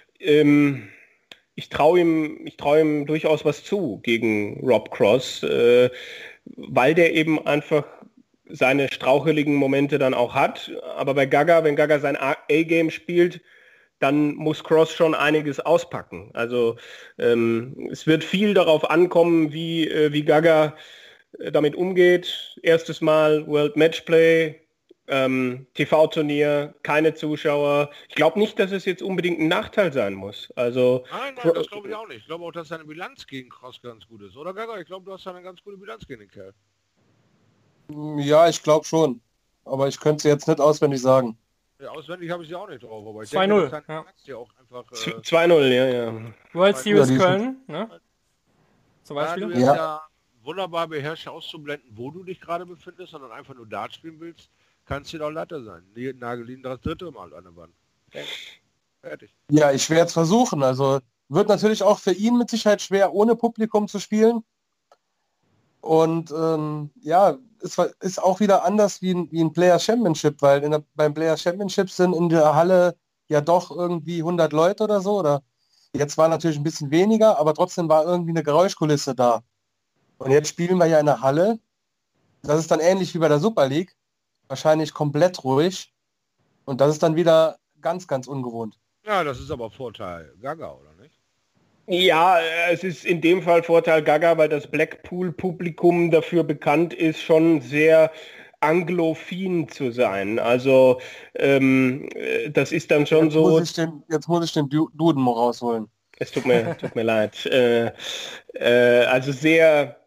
Ich traue ihm durchaus was zu gegen Rob Cross, weil der eben einfach seine straucheligen Momente dann auch hat. Aber bei Gaga, wenn Gaga sein A-Game spielt, dann muss Cross schon einiges auspacken. Also es wird viel darauf ankommen, wie Gaga damit umgeht. Erstes Mal World Matchplay, TV-Turnier, keine Zuschauer. Ich glaube nicht, dass es jetzt unbedingt ein Nachteil sein muss. Also Nein, das glaube ich auch nicht. Ich glaube auch, dass seine Bilanz gegen Cross ganz gut ist. Oder Gaga? Ich glaube, du hast eine ganz gute Bilanz gegen den Kerl. Ja, ich glaube schon. Aber ich könnte sie jetzt nicht auswendig sagen. Ja, auswendig habe ich sie auch nicht drauf. Aber ich 2-0. denke, ja auch einfach, 2-0, ja. World Series die Köln, ne? Zum du Beispiel. jetzt ja wunderbar beherrscht auszublenden, wo du dich gerade befindest, sondern einfach nur Dart spielen willst, kannst du doch Latte sein. Nagel ihn das dritte Mal an der Wand. Fertig. Ja, ich werde es versuchen. Also wird natürlich auch für ihn mit Sicherheit schwer, ohne Publikum zu spielen. Und es ist auch wieder anders wie ein Player Championship, weil beim Player Championship sind in der Halle ja doch irgendwie 100 Leute oder so. Oder jetzt war natürlich ein bisschen weniger, aber trotzdem war irgendwie eine Geräuschkulisse da. Und jetzt spielen wir ja in der Halle. Das ist dann ähnlich wie bei der Super League. Wahrscheinlich komplett ruhig. Und das ist dann wieder ganz, ganz ungewohnt. Ja, das ist aber Vorteil Gaga, oder nicht? Ja, es ist in dem Fall Vorteil Gaga, weil das Blackpool-Publikum dafür bekannt ist, schon sehr anglophin zu sein. Also das ist dann schon so... Jetzt muss ich den Duden mal rausholen. Es tut mir leid. Also sehr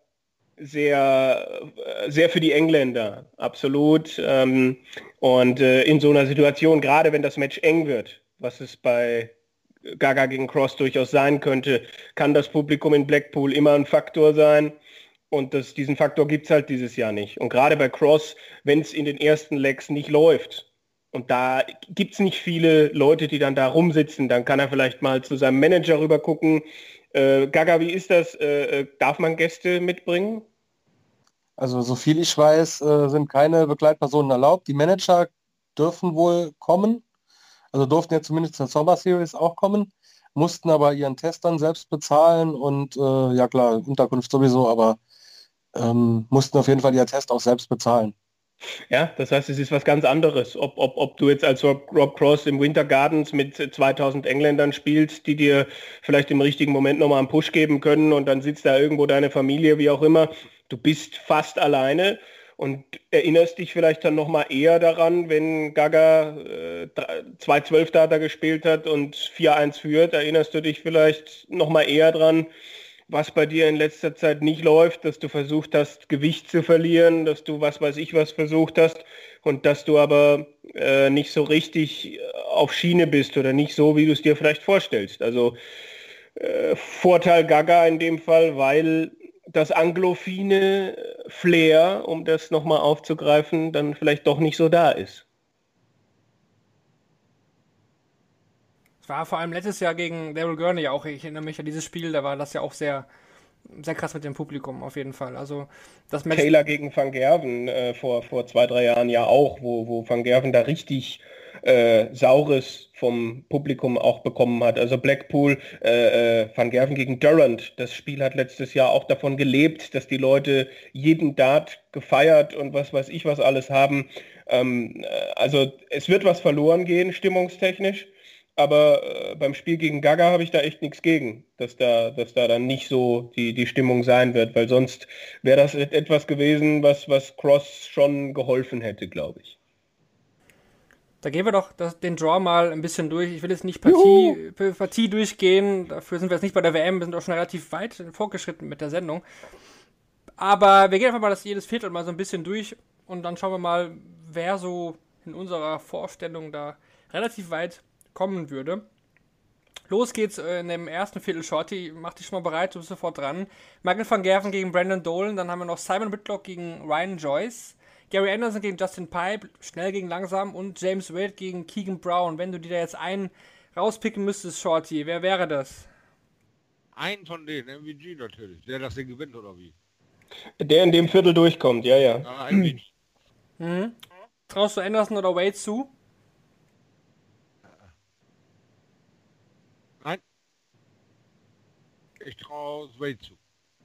für die Engländer, absolut. Und in so einer Situation, gerade wenn das Match eng wird, was es bei Gaga gegen Cross durchaus sein könnte, kann das Publikum in Blackpool immer ein Faktor sein. Und diesen Faktor gibt es halt dieses Jahr nicht. Und gerade bei Cross, wenn es in den ersten Legs nicht läuft, und da gibt es nicht viele Leute, die dann da rumsitzen, dann kann er vielleicht mal zu seinem Manager rüber gucken. Gaga, wie ist das? Darf man Gäste mitbringen? Also so viel ich weiß, sind keine Begleitpersonen erlaubt. Die Manager dürfen wohl kommen. Also durften ja zumindest zur Summer Series auch kommen, mussten aber ihren Test dann selbst bezahlen und ja klar, Unterkunft sowieso, aber mussten auf jeden Fall ihren Test auch selbst bezahlen. Ja, das heißt, es ist was ganz anderes. Ob du jetzt als Rob Cross im Winter Gardens mit 2000 Engländern spielst, die dir vielleicht im richtigen Moment nochmal einen Push geben können und dann sitzt da irgendwo deine Familie, wie auch immer. Du bist fast alleine und erinnerst dich vielleicht dann nochmal eher daran, wenn Gaga 2-12 da gespielt hat und 4-1 führt, erinnerst du dich vielleicht nochmal eher dran, was bei dir in letzter Zeit nicht läuft, dass du versucht hast, Gewicht zu verlieren, dass du was weiß ich was versucht hast und dass du aber nicht so richtig auf Schiene bist oder nicht so, wie du es dir vielleicht vorstellst. Also Vorteil Gaga in dem Fall, weil das anglophile Flair, um das nochmal aufzugreifen, dann vielleicht doch nicht so da ist. Es war vor allem letztes Jahr gegen Daryl Gurney auch. Ich erinnere mich an dieses Spiel, da war das ja auch sehr, sehr krass mit dem Publikum auf jeden Fall. Also das Match. Taylor gegen Van Gerven vor 2-3 Jahren ja auch, wo Van Gerven da richtig Saures vom Publikum auch bekommen hat. Also Blackpool, Van Gerven gegen Durant, das Spiel hat letztes Jahr auch davon gelebt, dass die Leute jeden Dart gefeiert und was weiß ich was alles haben. Also es wird was verloren gehen, stimmungstechnisch. Aber beim Spiel gegen Gaga habe ich da echt nichts gegen, dass da dann nicht so die Stimmung sein wird, weil sonst wäre das etwas gewesen, was Cross schon geholfen hätte, glaube ich. Da gehen wir doch den Draw mal ein bisschen durch. Ich will jetzt nicht Partie durchgehen, dafür sind wir jetzt nicht bei der WM, wir sind auch schon relativ weit fortgeschritten mit der Sendung. Aber wir gehen einfach mal jedes Viertel mal so ein bisschen durch und dann schauen wir mal, wer so in unserer Vorstellung da relativ weit kommen würde. Los geht's in dem ersten Viertel. Shorty, mach dich schon mal bereit, du bist sofort dran. Michael van Gerven gegen Brandon Dolan, dann haben wir noch Simon Whitlock gegen Ryan Joyce, Gary Anderson gegen Justin Pipe, schnell gegen langsam und James Wade gegen Keegan Brown. Wenn du dir da jetzt einen rauspicken müsstest, Shorty, wer wäre das? Einen von denen, MVG natürlich, der das Ding gewinnt oder wie? Der in dem Viertel durchkommt, ja. MVG. Traust du Anderson oder Wade zu? Nein. Ich traue Wade zu.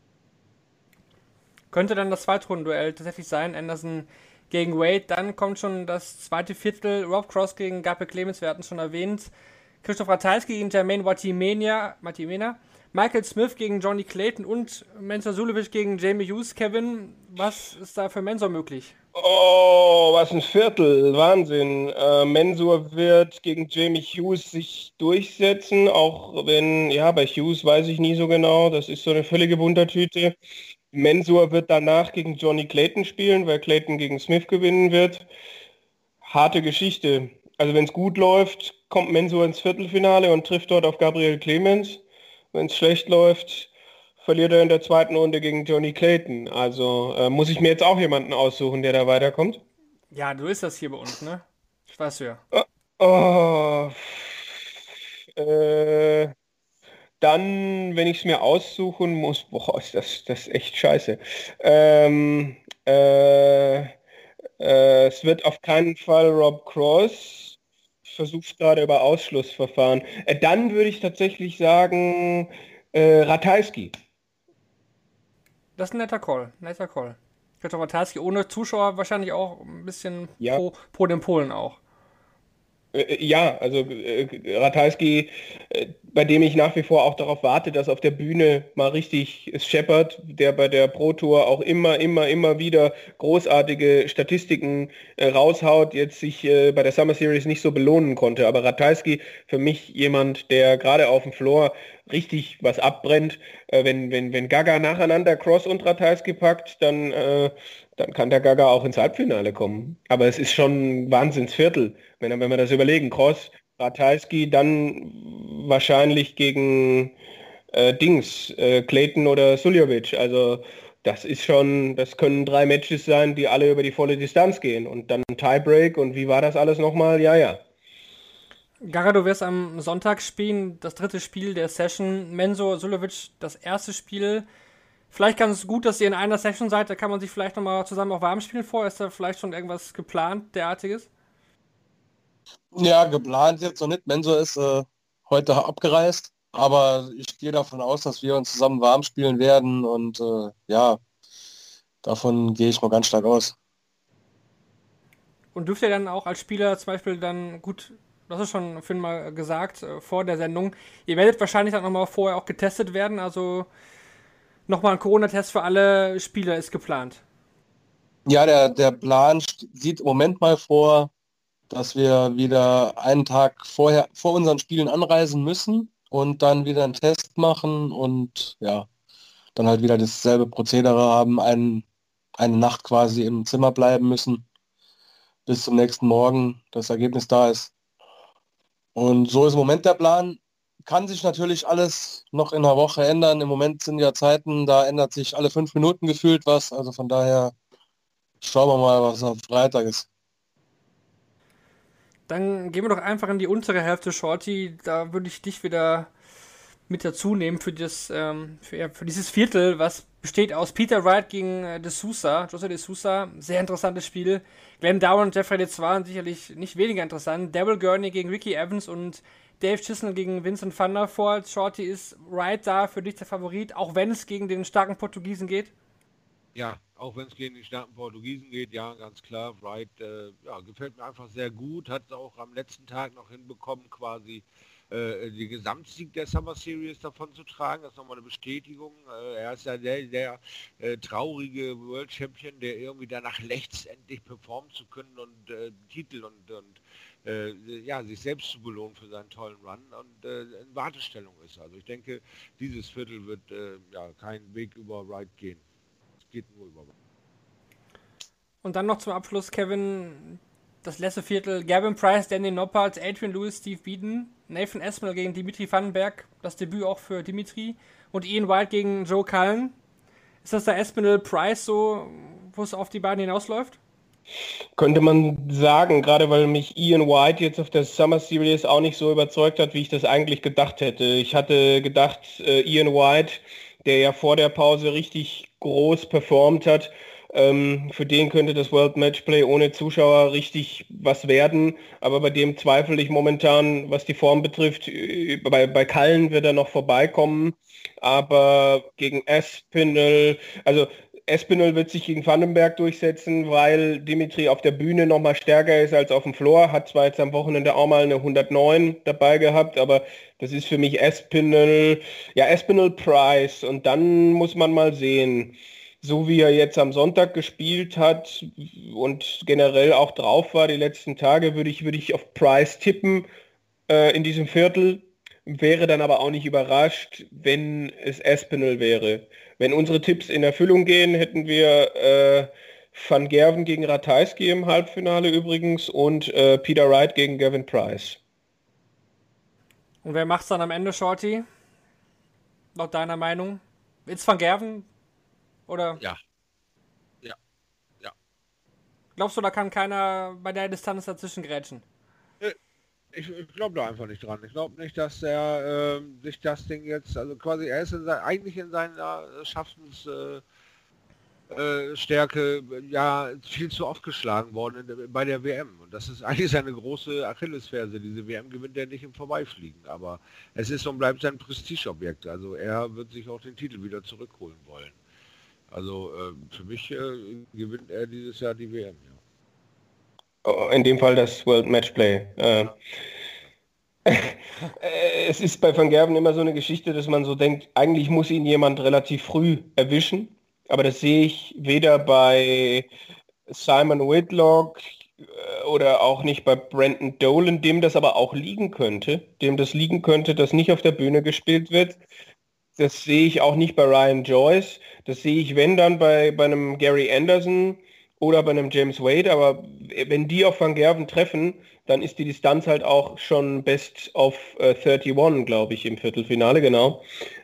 Könnte dann das Zweitrundenduell tatsächlich sein, Anderson gegen Wade. Dann kommt schon das zweite Viertel, Rob Cross gegen Gabriel Clemens, wir hatten es schon erwähnt. Christoph Ratajski gegen Jermaine Matimena, Michael Smith gegen Johnny Clayton und Mensur Suljovic gegen Jamie Hughes. Kevin, was ist da für Mensur möglich? Oh, was ein Viertel, Wahnsinn. Mensur wird gegen Jamie Hughes sich durchsetzen, auch wenn, ja, bei Hughes weiß ich nie so genau, das ist so eine völlige Wundertüte. Mensur wird danach gegen Johnny Clayton spielen, weil Clayton gegen Smith gewinnen wird. Harte Geschichte. Also wenn es gut läuft, kommt Mensur ins Viertelfinale und trifft dort auf Gabriel Clemens. Wenn es schlecht läuft, verliert er in der zweiten Runde gegen Johnny Clayton. Also muss ich mir jetzt auch jemanden aussuchen, der da weiterkommt? Ja, du bist das hier bei uns, ne? Das weißt du ja. Dann, wenn ich es mir aussuchen muss, boah, ist das echt scheiße. Es wird auf keinen Fall Rob Cross. Ich versuche es gerade über Ausschlussverfahren. Dann würde ich tatsächlich sagen Ratajski. Das ist ein netter Call. Christoph Ratajski ohne Zuschauer wahrscheinlich auch ein bisschen Ja. pro den Polen auch. Ja, also Ratajski, bei dem ich nach wie vor auch darauf warte, dass auf der Bühne mal richtig es scheppert, der bei der Pro Tour auch immer wieder großartige Statistiken raushaut, jetzt sich bei der Summer Series nicht so belohnen konnte. Aber Ratajski für mich jemand, der gerade auf dem Floor richtig was abbrennt. Wenn Gaga nacheinander Cross und Ratajski packt, dann kann der Gaga auch ins Halbfinale kommen. Aber es ist schon ein Wahnsinnsviertel, wenn wir das überlegen. Cross, Ratajski, dann wahrscheinlich gegen Clayton oder Suljovic. Also das können 3 Matches sein, die alle über die volle Distanz gehen. Und dann ein Tiebreak und wie war das alles nochmal? Ja. Gaga, du wirst am Sonntag spielen, das dritte Spiel der Session. Mensur Suljovic, das erste Spiel. Vielleicht ganz gut, dass ihr in einer Session seid, da kann man sich vielleicht nochmal zusammen auch warm spielen vor. Ist da vielleicht schon irgendwas geplant, derartiges? Ja, geplant jetzt noch nicht. Mensur ist heute abgereist, aber ich gehe davon aus, dass wir uns zusammen warm spielen werden und ja, davon gehe ich mal ganz stark aus. Und dürft ihr dann auch als Spieler zum Beispiel dann, gut, das ist schon Finn mal gesagt, vor der Sendung, ihr werdet wahrscheinlich dann nochmal vorher auch getestet werden, also nochmal ein Corona-Test für alle Spieler ist geplant. Ja, der Plan sieht im Moment mal vor, dass wir wieder einen Tag vorher vor unseren Spielen anreisen müssen und dann wieder einen Test machen und ja, dann halt wieder dasselbe Prozedere haben, eine Nacht quasi im Zimmer bleiben müssen, bis zum nächsten Morgen das Ergebnis da ist. Und so ist im Moment der Plan. Kann sich natürlich alles noch in einer Woche ändern. Im Moment sind ja Zeiten, da ändert sich alle 5 Minuten gefühlt was. Also von daher schauen wir mal, was am Freitag ist. Dann gehen wir doch einfach in die untere Hälfte, Shorty. Da würde ich dich wieder mit dazu nehmen für dieses Viertel, was besteht aus Peter Wright gegen José de Sousa. Sehr interessantes Spiel. Glenn Dowan und Jeffrey Detzwan sicherlich nicht weniger interessant. Daryl Gurney gegen Ricky Evans und Dave Chisnell gegen Vincent van der Voort. Shorty, ist Wright da für dich der Favorit, auch wenn es gegen den starken Portugiesen geht? Ja, auch wenn es gegen die starken Portugiesen geht, ja, ganz klar. Wright gefällt mir einfach sehr gut, hat es auch am letzten Tag noch hinbekommen, quasi den Gesamtsieg der Summer Series davon zu tragen. Das ist nochmal eine Bestätigung. Er ist ja der traurige World Champion, der irgendwie danach lechzt, endlich performen zu können und Titel und sich selbst zu belohnen für seinen tollen Run und in Wartestellung ist. Also ich denke, dieses Viertel wird keinen Weg über Wright gehen. Es geht nur über Wright. Und dann noch zum Abschluss, Kevin, das letzte Viertel. Gavin Price, Danny Noppert, Adrian Lewis, Steve Beaton, Nathan Aspinall gegen Dimitri Vandenberg, das Debüt auch für Dimitri, und Ian White gegen Joe Cullen. Ist das der Aspinall Price so, wo es auf die beiden hinausläuft? Könnte man sagen, gerade weil mich Ian White jetzt auf der Summer Series auch nicht so überzeugt hat, wie ich das eigentlich gedacht hätte. Ich hatte gedacht, Ian White, der ja vor der Pause richtig groß performt hat, für den könnte das World Matchplay ohne Zuschauer richtig was werden. Aber bei dem zweifle ich momentan, was die Form betrifft. Bei Cullen wird er noch vorbeikommen. Aber gegen Aspinall, also Aspinall wird sich gegen Vandenberg durchsetzen, weil Dimitri auf der Bühne noch mal stärker ist als auf dem Floor. Hat zwar jetzt am Wochenende auch mal eine 109 dabei gehabt, aber das ist für mich Aspinall Price. Und dann muss man mal sehen, so wie er jetzt am Sonntag gespielt hat und generell auch drauf war die letzten Tage, würde ich auf Price tippen in diesem Viertel. Wäre dann aber auch nicht überrascht, wenn es Aspinall wäre. Wenn unsere Tipps in Erfüllung gehen, hätten wir Van Gerven gegen Ratajski im Halbfinale übrigens und Peter Wright gegen Gavin Price. Und wer macht's dann am Ende, Shorty? Laut deiner Meinung? Ist Van Gerven? Oder? Ja. Glaubst du, da kann keiner bei der Distanz dazwischen grätschen? Ich glaube da einfach nicht dran. Ich glaube nicht, dass er sich das Ding jetzt, also quasi, er ist eigentlich in seiner Schaffensstärke viel zu oft geschlagen worden bei der WM. Und das ist eigentlich seine große Achillesferse. Diese WM gewinnt er nicht im Vorbeifliegen. Aber es ist und bleibt sein Prestigeobjekt. Also er wird sich auch den Titel wieder zurückholen wollen. Also für mich gewinnt er dieses Jahr die WM, ja. In dem Fall das World Matchplay. Es ist bei Van Gerven immer so eine Geschichte, dass man so denkt, eigentlich muss ihn jemand relativ früh erwischen. Aber das sehe ich weder bei Simon Whitlock oder auch nicht bei Brandon Dolan, dem das aber auch liegen könnte, dass nicht auf der Bühne gespielt wird. Das sehe ich auch nicht bei Ryan Joyce. Das sehe ich, wenn dann bei einem Gary Anderson oder bei einem James Wade. Aber wenn die auf Van Gerven treffen, dann ist die Distanz halt auch schon best of 31, glaube ich, im Viertelfinale, genau.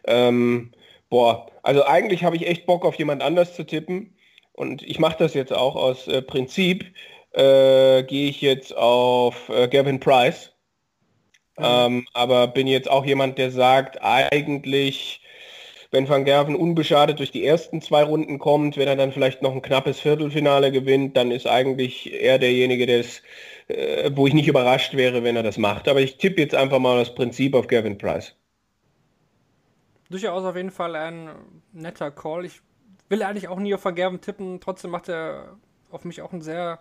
Also eigentlich habe ich echt Bock auf jemand anders zu tippen. Und ich mache das jetzt auch aus Prinzip. Gehe ich jetzt auf Gavin Price. Aber bin jetzt auch jemand, der sagt, eigentlich, wenn Van Gerven unbeschadet durch die ersten 2 Runden kommt, wenn er dann vielleicht noch ein knappes Viertelfinale gewinnt, dann ist eigentlich er derjenige, wo ich nicht überrascht wäre, wenn er das macht. Aber ich tippe jetzt einfach mal das Prinzip auf Gavin Price. Durchaus auf jeden Fall ein netter Call. Ich will eigentlich auch nie auf Van Gerven tippen, trotzdem macht er auf mich auch einen sehr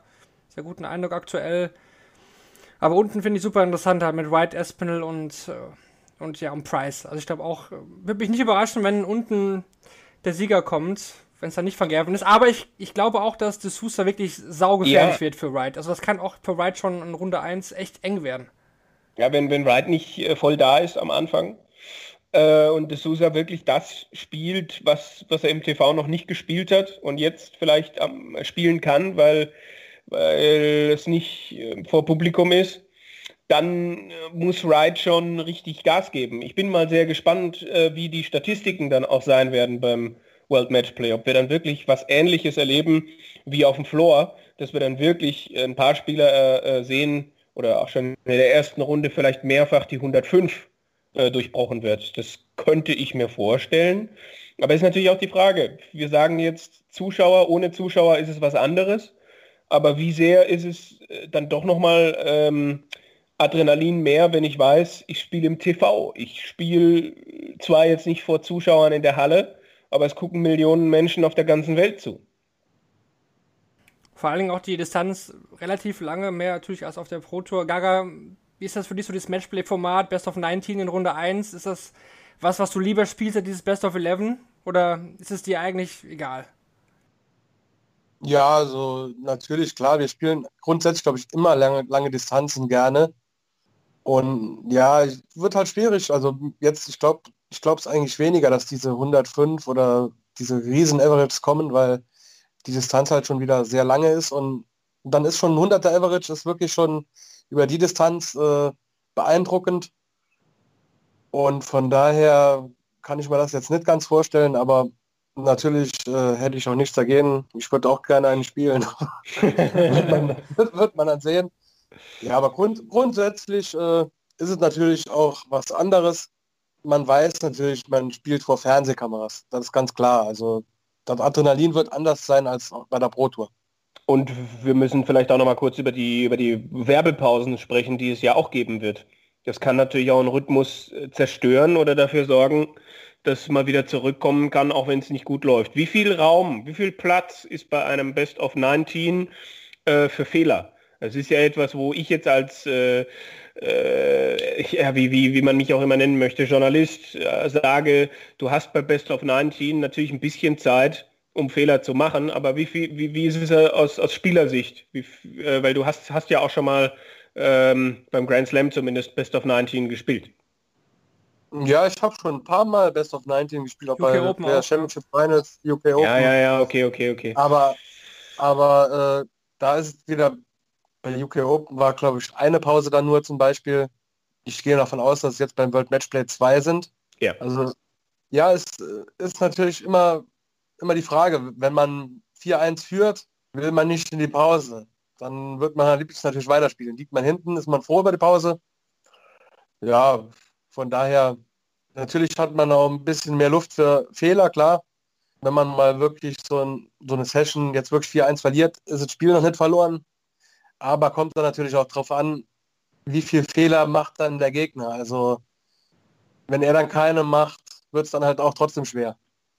sehr guten Eindruck aktuell. Aber unten finde ich super interessant halt mit Wright, Espinel und Price. Also ich glaube auch, würde mich nicht überraschen, wenn unten der Sieger kommt, wenn es dann nicht Van Gerwen ist. Aber ich glaube auch, dass De Sousa wirklich saugefährlich wird für Wright. Also das kann auch für Wright schon in Runde 1 echt eng werden. Ja, wenn Wright nicht voll da ist am Anfang und De Sousa wirklich das spielt, was er im TV noch nicht gespielt hat und jetzt vielleicht spielen kann, weil es nicht vor Publikum ist, dann muss Wright schon richtig Gas geben. Ich bin mal sehr gespannt, wie die Statistiken dann auch sein werden beim World Matchplay. Ob wir dann wirklich was Ähnliches erleben wie auf dem Floor, dass wir dann wirklich ein paar Spieler sehen oder auch schon in der ersten Runde vielleicht mehrfach die 105 durchbrochen wird. Das könnte ich mir vorstellen. Aber ist natürlich auch die Frage. Wir sagen jetzt Zuschauer, ohne Zuschauer ist es was anderes. Aber wie sehr ist es dann doch nochmal Adrenalin mehr, wenn ich weiß, ich spiele im TV. Ich spiele zwar jetzt nicht vor Zuschauern in der Halle, aber es gucken Millionen Menschen auf der ganzen Welt zu. Vor allen Dingen auch die Distanz relativ lange, mehr natürlich als auf der Pro Tour. Gaga, wie ist das für dich so, dieses Matchplay-Format, Best of 19 in Runde 1? Ist das was du lieber spielst, als dieses Best of 11? Oder ist es dir eigentlich egal? Ja, also natürlich, klar, wir spielen grundsätzlich, glaube ich, immer lange Distanzen gerne. Und ja, wird halt schwierig. Also jetzt, ich glaube es eigentlich weniger, dass diese 105 oder diese riesen Averages kommen, weil die Distanz halt schon wieder sehr lange ist. Und dann ist schon ein 100er Average, ist wirklich schon über die Distanz beeindruckend. Und von daher kann ich mir das jetzt nicht ganz vorstellen, aber natürlich hätte ich auch nichts dagegen. Ich würde auch gerne einen spielen. wird man dann sehen. Ja, aber grundsätzlich ist es natürlich auch was anderes. Man weiß natürlich, man spielt vor Fernsehkameras. Das ist ganz klar. Also das Adrenalin wird anders sein als auch bei der Pro Tour. Und wir müssen vielleicht auch noch mal kurz über die Werbepausen sprechen, die es ja auch geben wird. Das kann natürlich auch einen Rhythmus zerstören oder dafür sorgen, dass man wieder zurückkommen kann, auch wenn es nicht gut läuft. Wie viel Raum, wie viel Platz ist bei einem Best of 19 für Fehler? Das ist ja etwas, wo ich jetzt als, wie man mich auch immer nennen möchte, Journalist, sage, du hast bei Best of 19 natürlich ein bisschen Zeit, um Fehler zu machen, aber wie ist es aus Spielersicht? Weil du hast ja auch schon mal beim Grand Slam zumindest Best of 19 gespielt. Ja, ich habe schon ein paar Mal Best of 19 gespielt, auch UK bei Open der auch, Championship Finals, UK Open. Ja, okay. Aber da ist es wieder, bei UK Open war, glaube ich, eine Pause dann nur zum Beispiel. Ich gehe davon aus, dass es jetzt beim World Matchplay 2 sind. Ja. Also ja, es ist natürlich immer die Frage, wenn man 4-1 führt, will man nicht in die Pause. Dann wird man am liebsten natürlich weiterspielen. Liegt man hinten, ist man froh über die Pause. Ja, von daher, natürlich hat man auch ein bisschen mehr Luft für Fehler, klar. Wenn man mal wirklich so eine Session jetzt wirklich 4-1 verliert, ist das Spiel noch nicht verloren. Aber kommt dann natürlich auch drauf an, wie viel Fehler macht dann der Gegner. Also wenn er dann keine macht, wird es dann halt auch trotzdem schwer.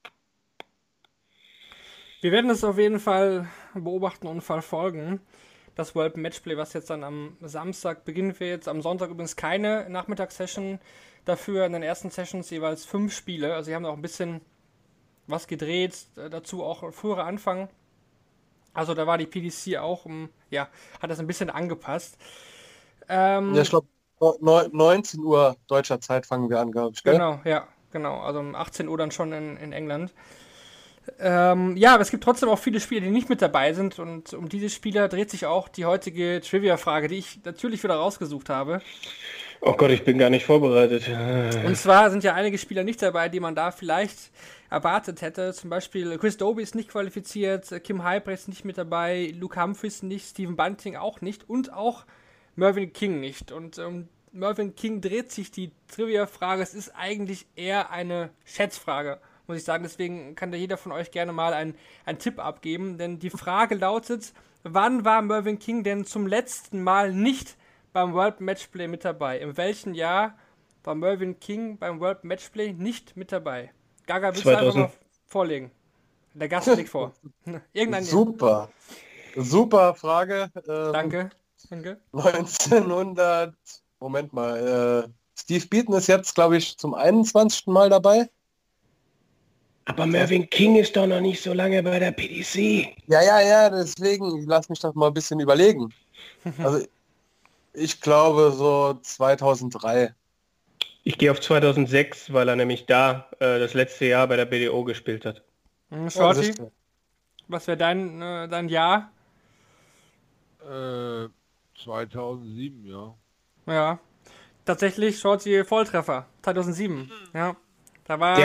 Wir werden es auf jeden Fall beobachten und verfolgen. Das World Matchplay, was jetzt dann am Samstag beginnen wird. Am Sonntag übrigens keine Nachmittagssession. Dafür in den ersten Sessions jeweils 5 Spiele. Also sie haben auch ein bisschen was gedreht. Dazu auch früherer Anfang. Also da war die PDC auch, hat das ein bisschen angepasst. Ja, ich glaube, 19 Uhr deutscher Zeit fangen wir an, glaube ich. Gell? Genau. Also um 18 Uhr dann schon in England. Aber es gibt trotzdem auch viele Spieler, die nicht mit dabei sind. Und um diese Spieler dreht sich auch die heutige Trivia-Frage, die ich natürlich wieder rausgesucht habe. Oh Gott, ich bin gar nicht vorbereitet. Und zwar sind ja einige Spieler nicht dabei, die man da vielleicht erwartet hätte. Zum Beispiel Chris Dobie ist nicht qualifiziert, Kim Halbrecht ist nicht mit dabei, Luke Humphries nicht, Stephen Bunting auch nicht und auch Mervyn King nicht. Und Mervyn King dreht sich die Trivia-Frage. Es ist eigentlich eher eine Schätzfrage, muss ich sagen. Deswegen kann da jeder von euch gerne mal einen Tipp abgeben. Denn die Frage lautet, wann war Mervyn King denn zum letzten Mal nicht beim World Matchplay mit dabei? In welchem Jahr war Mervyn King beim World Matchplay nicht mit dabei? Gaga, willst du einfach mal vorlegen? Der Gast legt vor. Irgendein Super. Super Frage. Danke. 1900, Moment mal, Steve Beaton ist jetzt, glaube ich, zum 21. Mal dabei. Aber Mervyn King ist doch noch nicht so lange bei der PDC. Ja, deswegen lass mich doch mal ein bisschen überlegen. Also ich glaube so 2003. Ich gehe auf 2006, weil er nämlich da das letzte Jahr bei der BDO gespielt hat. Shorty, was wäre dein Jahr? 2007, ja. Ja, tatsächlich Shorty Volltreffer, 2007. Ja, da war...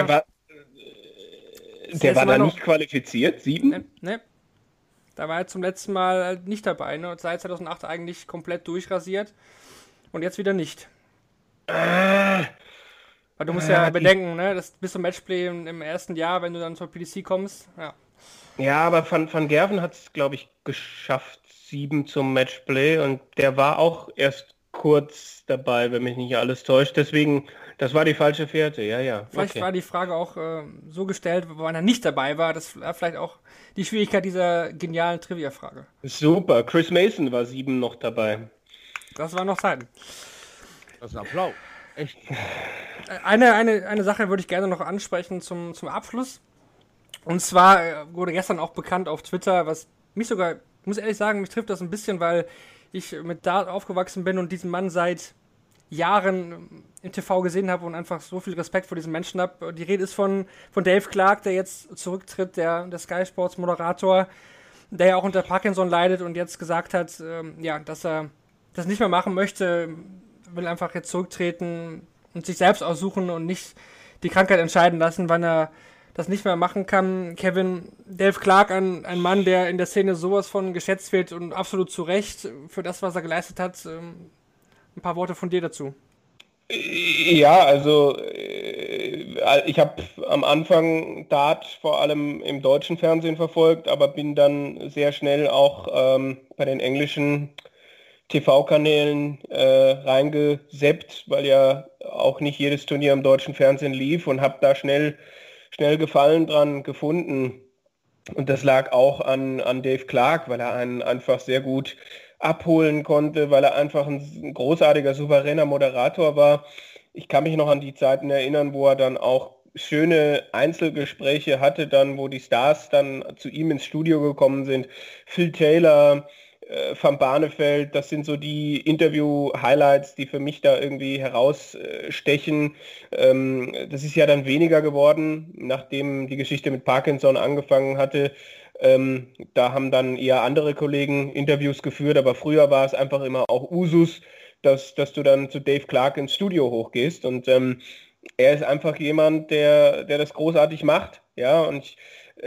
Der war da nicht qualifiziert, 7? Ne. Da war er zum letzten Mal nicht dabei, ne? Seit 2008 eigentlich komplett durchrasiert und jetzt wieder nicht. Weil du musst ja bedenken, ne? Das bis zum Matchplay im ersten Jahr, wenn du dann zur PDC kommst. Ja, Ja, aber Van Gerven hat es, glaube ich, geschafft, 7 zum Matchplay und der war auch erst kurz dabei, wenn mich nicht alles täuscht. Deswegen, das war die falsche Fährte, ja. Vielleicht war die Frage auch so gestellt, wann er nicht dabei war. Das war vielleicht auch die Schwierigkeit dieser genialen Trivia-Frage. Super, Chris Mason war 7 noch dabei. Das war noch Zeiten. Das ist ein Applaus. Echt. Eine Sache würde ich gerne noch ansprechen zum Abschluss. Und zwar wurde gestern auch bekannt auf Twitter, was mich sogar, ich muss ehrlich sagen, mich trifft das ein bisschen, weil ich mit Dart aufgewachsen bin und diesen Mann seit Jahren im TV gesehen habe und einfach so viel Respekt vor diesem Menschen habe. Die Rede ist von Dave Clark, der jetzt zurücktritt, der Sky Sports Moderator, der ja auch unter Parkinson leidet und jetzt gesagt hat, dass er das nicht mehr machen möchte, will einfach jetzt zurücktreten und sich selbst aussuchen und nicht die Krankheit entscheiden lassen, wann er das nicht mehr machen kann. Kevin, Dave Clark, ein Mann, der in der Szene sowas von geschätzt wird und absolut zu Recht für das, was er geleistet hat. Ein paar Worte von dir dazu. Ja, also ich habe am Anfang Dart vor allem im deutschen Fernsehen verfolgt, aber bin dann sehr schnell auch bei den englischen TV-Kanälen reingeseppt, weil ja auch nicht jedes Turnier im deutschen Fernsehen lief und habe da schnell Gefallen dran gefunden. Und das lag auch an Dave Clark, weil er einen einfach sehr gut abholen konnte, weil er einfach ein großartiger, souveräner Moderator war. Ich kann mich noch an die Zeiten erinnern, wo er dann auch schöne Einzelgespräche hatte, dann, wo die Stars dann zu ihm ins Studio gekommen sind. Phil Taylor, Van Barneveld, das sind so die Interview-Highlights, die für mich da irgendwie herausstechen. Das ist ja dann weniger geworden, nachdem die Geschichte mit Parkinson angefangen hatte. Da haben dann eher andere Kollegen Interviews geführt, aber früher war es einfach immer auch Usus, dass du dann zu Dave Clark ins Studio hochgehst und er ist einfach jemand, der das großartig macht, ja, und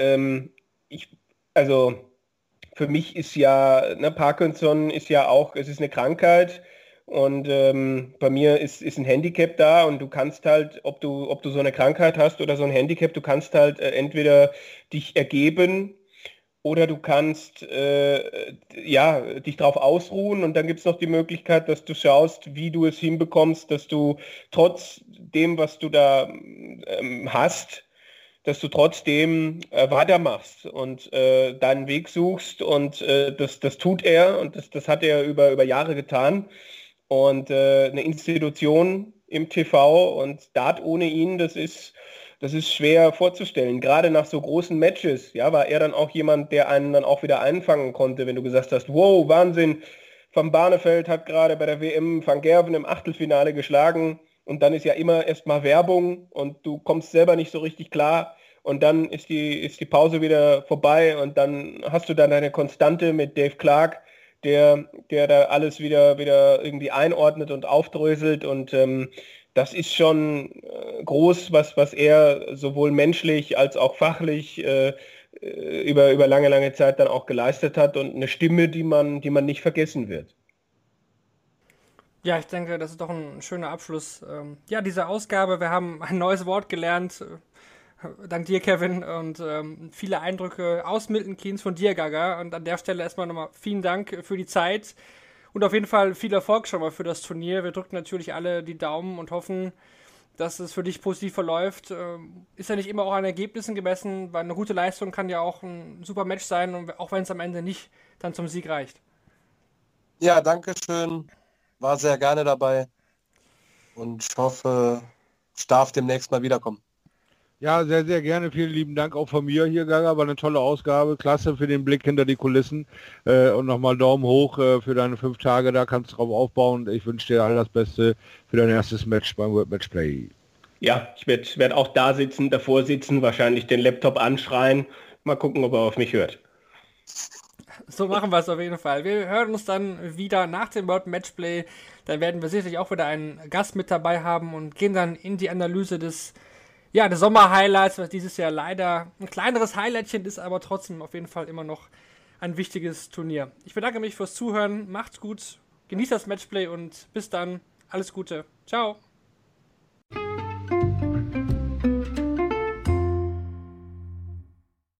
also für mich ist ja, Parkinson ist ja auch, es ist eine Krankheit und bei mir ist ein Handicap da und du kannst halt, ob du so eine Krankheit hast oder so ein Handicap, du kannst halt entweder dich ergeben oder du kannst dich darauf ausruhen und dann gibt es noch die Möglichkeit, dass du schaust, wie du es hinbekommst, dass du trotz dem, was du da hast, dass du trotzdem weitermachst und deinen Weg suchst und das tut er und das hat er über Jahre getan und eine Institution im TV und Dart ohne ihn, das ist schwer vorzustellen. Gerade nach so großen Matches, ja, war er dann auch jemand, der einen dann auch wieder einfangen konnte, wenn du gesagt hast, wow, Wahnsinn, Van Barneveld hat gerade bei der WM Van Gerven im Achtelfinale geschlagen und dann ist ja immer erstmal Werbung und du kommst selber nicht so richtig klar und dann ist die Pause wieder vorbei und dann hast du dann eine Konstante mit Dave Clark, der da alles wieder irgendwie einordnet und aufdröselt und das ist schon groß, was er sowohl menschlich als auch fachlich über lange Zeit dann auch geleistet hat und eine Stimme, die man nicht vergessen wird. Ja, ich denke, das ist doch ein schöner Abschluss. Diese Ausgabe, wir haben ein neues Wort gelernt, dank dir, Kevin, und viele Eindrücke aus Milton Keynes von dir, Gaga. Und an der Stelle erstmal nochmal vielen Dank für die Zeit und auf jeden Fall viel Erfolg schon mal für das Turnier. Wir drücken natürlich alle die Daumen und hoffen, dass es für dich positiv verläuft. Ist ja nicht immer auch an Ergebnissen gemessen, weil eine gute Leistung kann ja auch ein super Match sein, und auch wenn es am Ende nicht dann zum Sieg reicht. Ja, danke schön. War sehr gerne dabei und ich hoffe, ich darf demnächst mal wiederkommen. Ja, sehr, sehr gerne. Vielen lieben Dank auch von mir hier, Gaga. War eine tolle Ausgabe. Klasse für den Blick hinter die Kulissen. Und nochmal Daumen hoch für deine 5 Tage. Da kannst du drauf aufbauen. Ich wünsche dir all das Beste für dein erstes Match beim World Matchplay. Ja, ich werd auch davor sitzen, wahrscheinlich den Laptop anschreien. Mal gucken, ob er auf mich hört. So machen wir es auf jeden Fall. Wir hören uns dann wieder nach dem World Matchplay. Dann werden wir sicherlich auch wieder einen Gast mit dabei haben und gehen dann in die Analyse des Sommer-Highlights, was dieses Jahr leider ein kleineres Highlightchen ist, aber trotzdem auf jeden Fall immer noch ein wichtiges Turnier. Ich bedanke mich fürs Zuhören. Macht's gut, genießt das Matchplay und bis dann. Alles Gute. Ciao.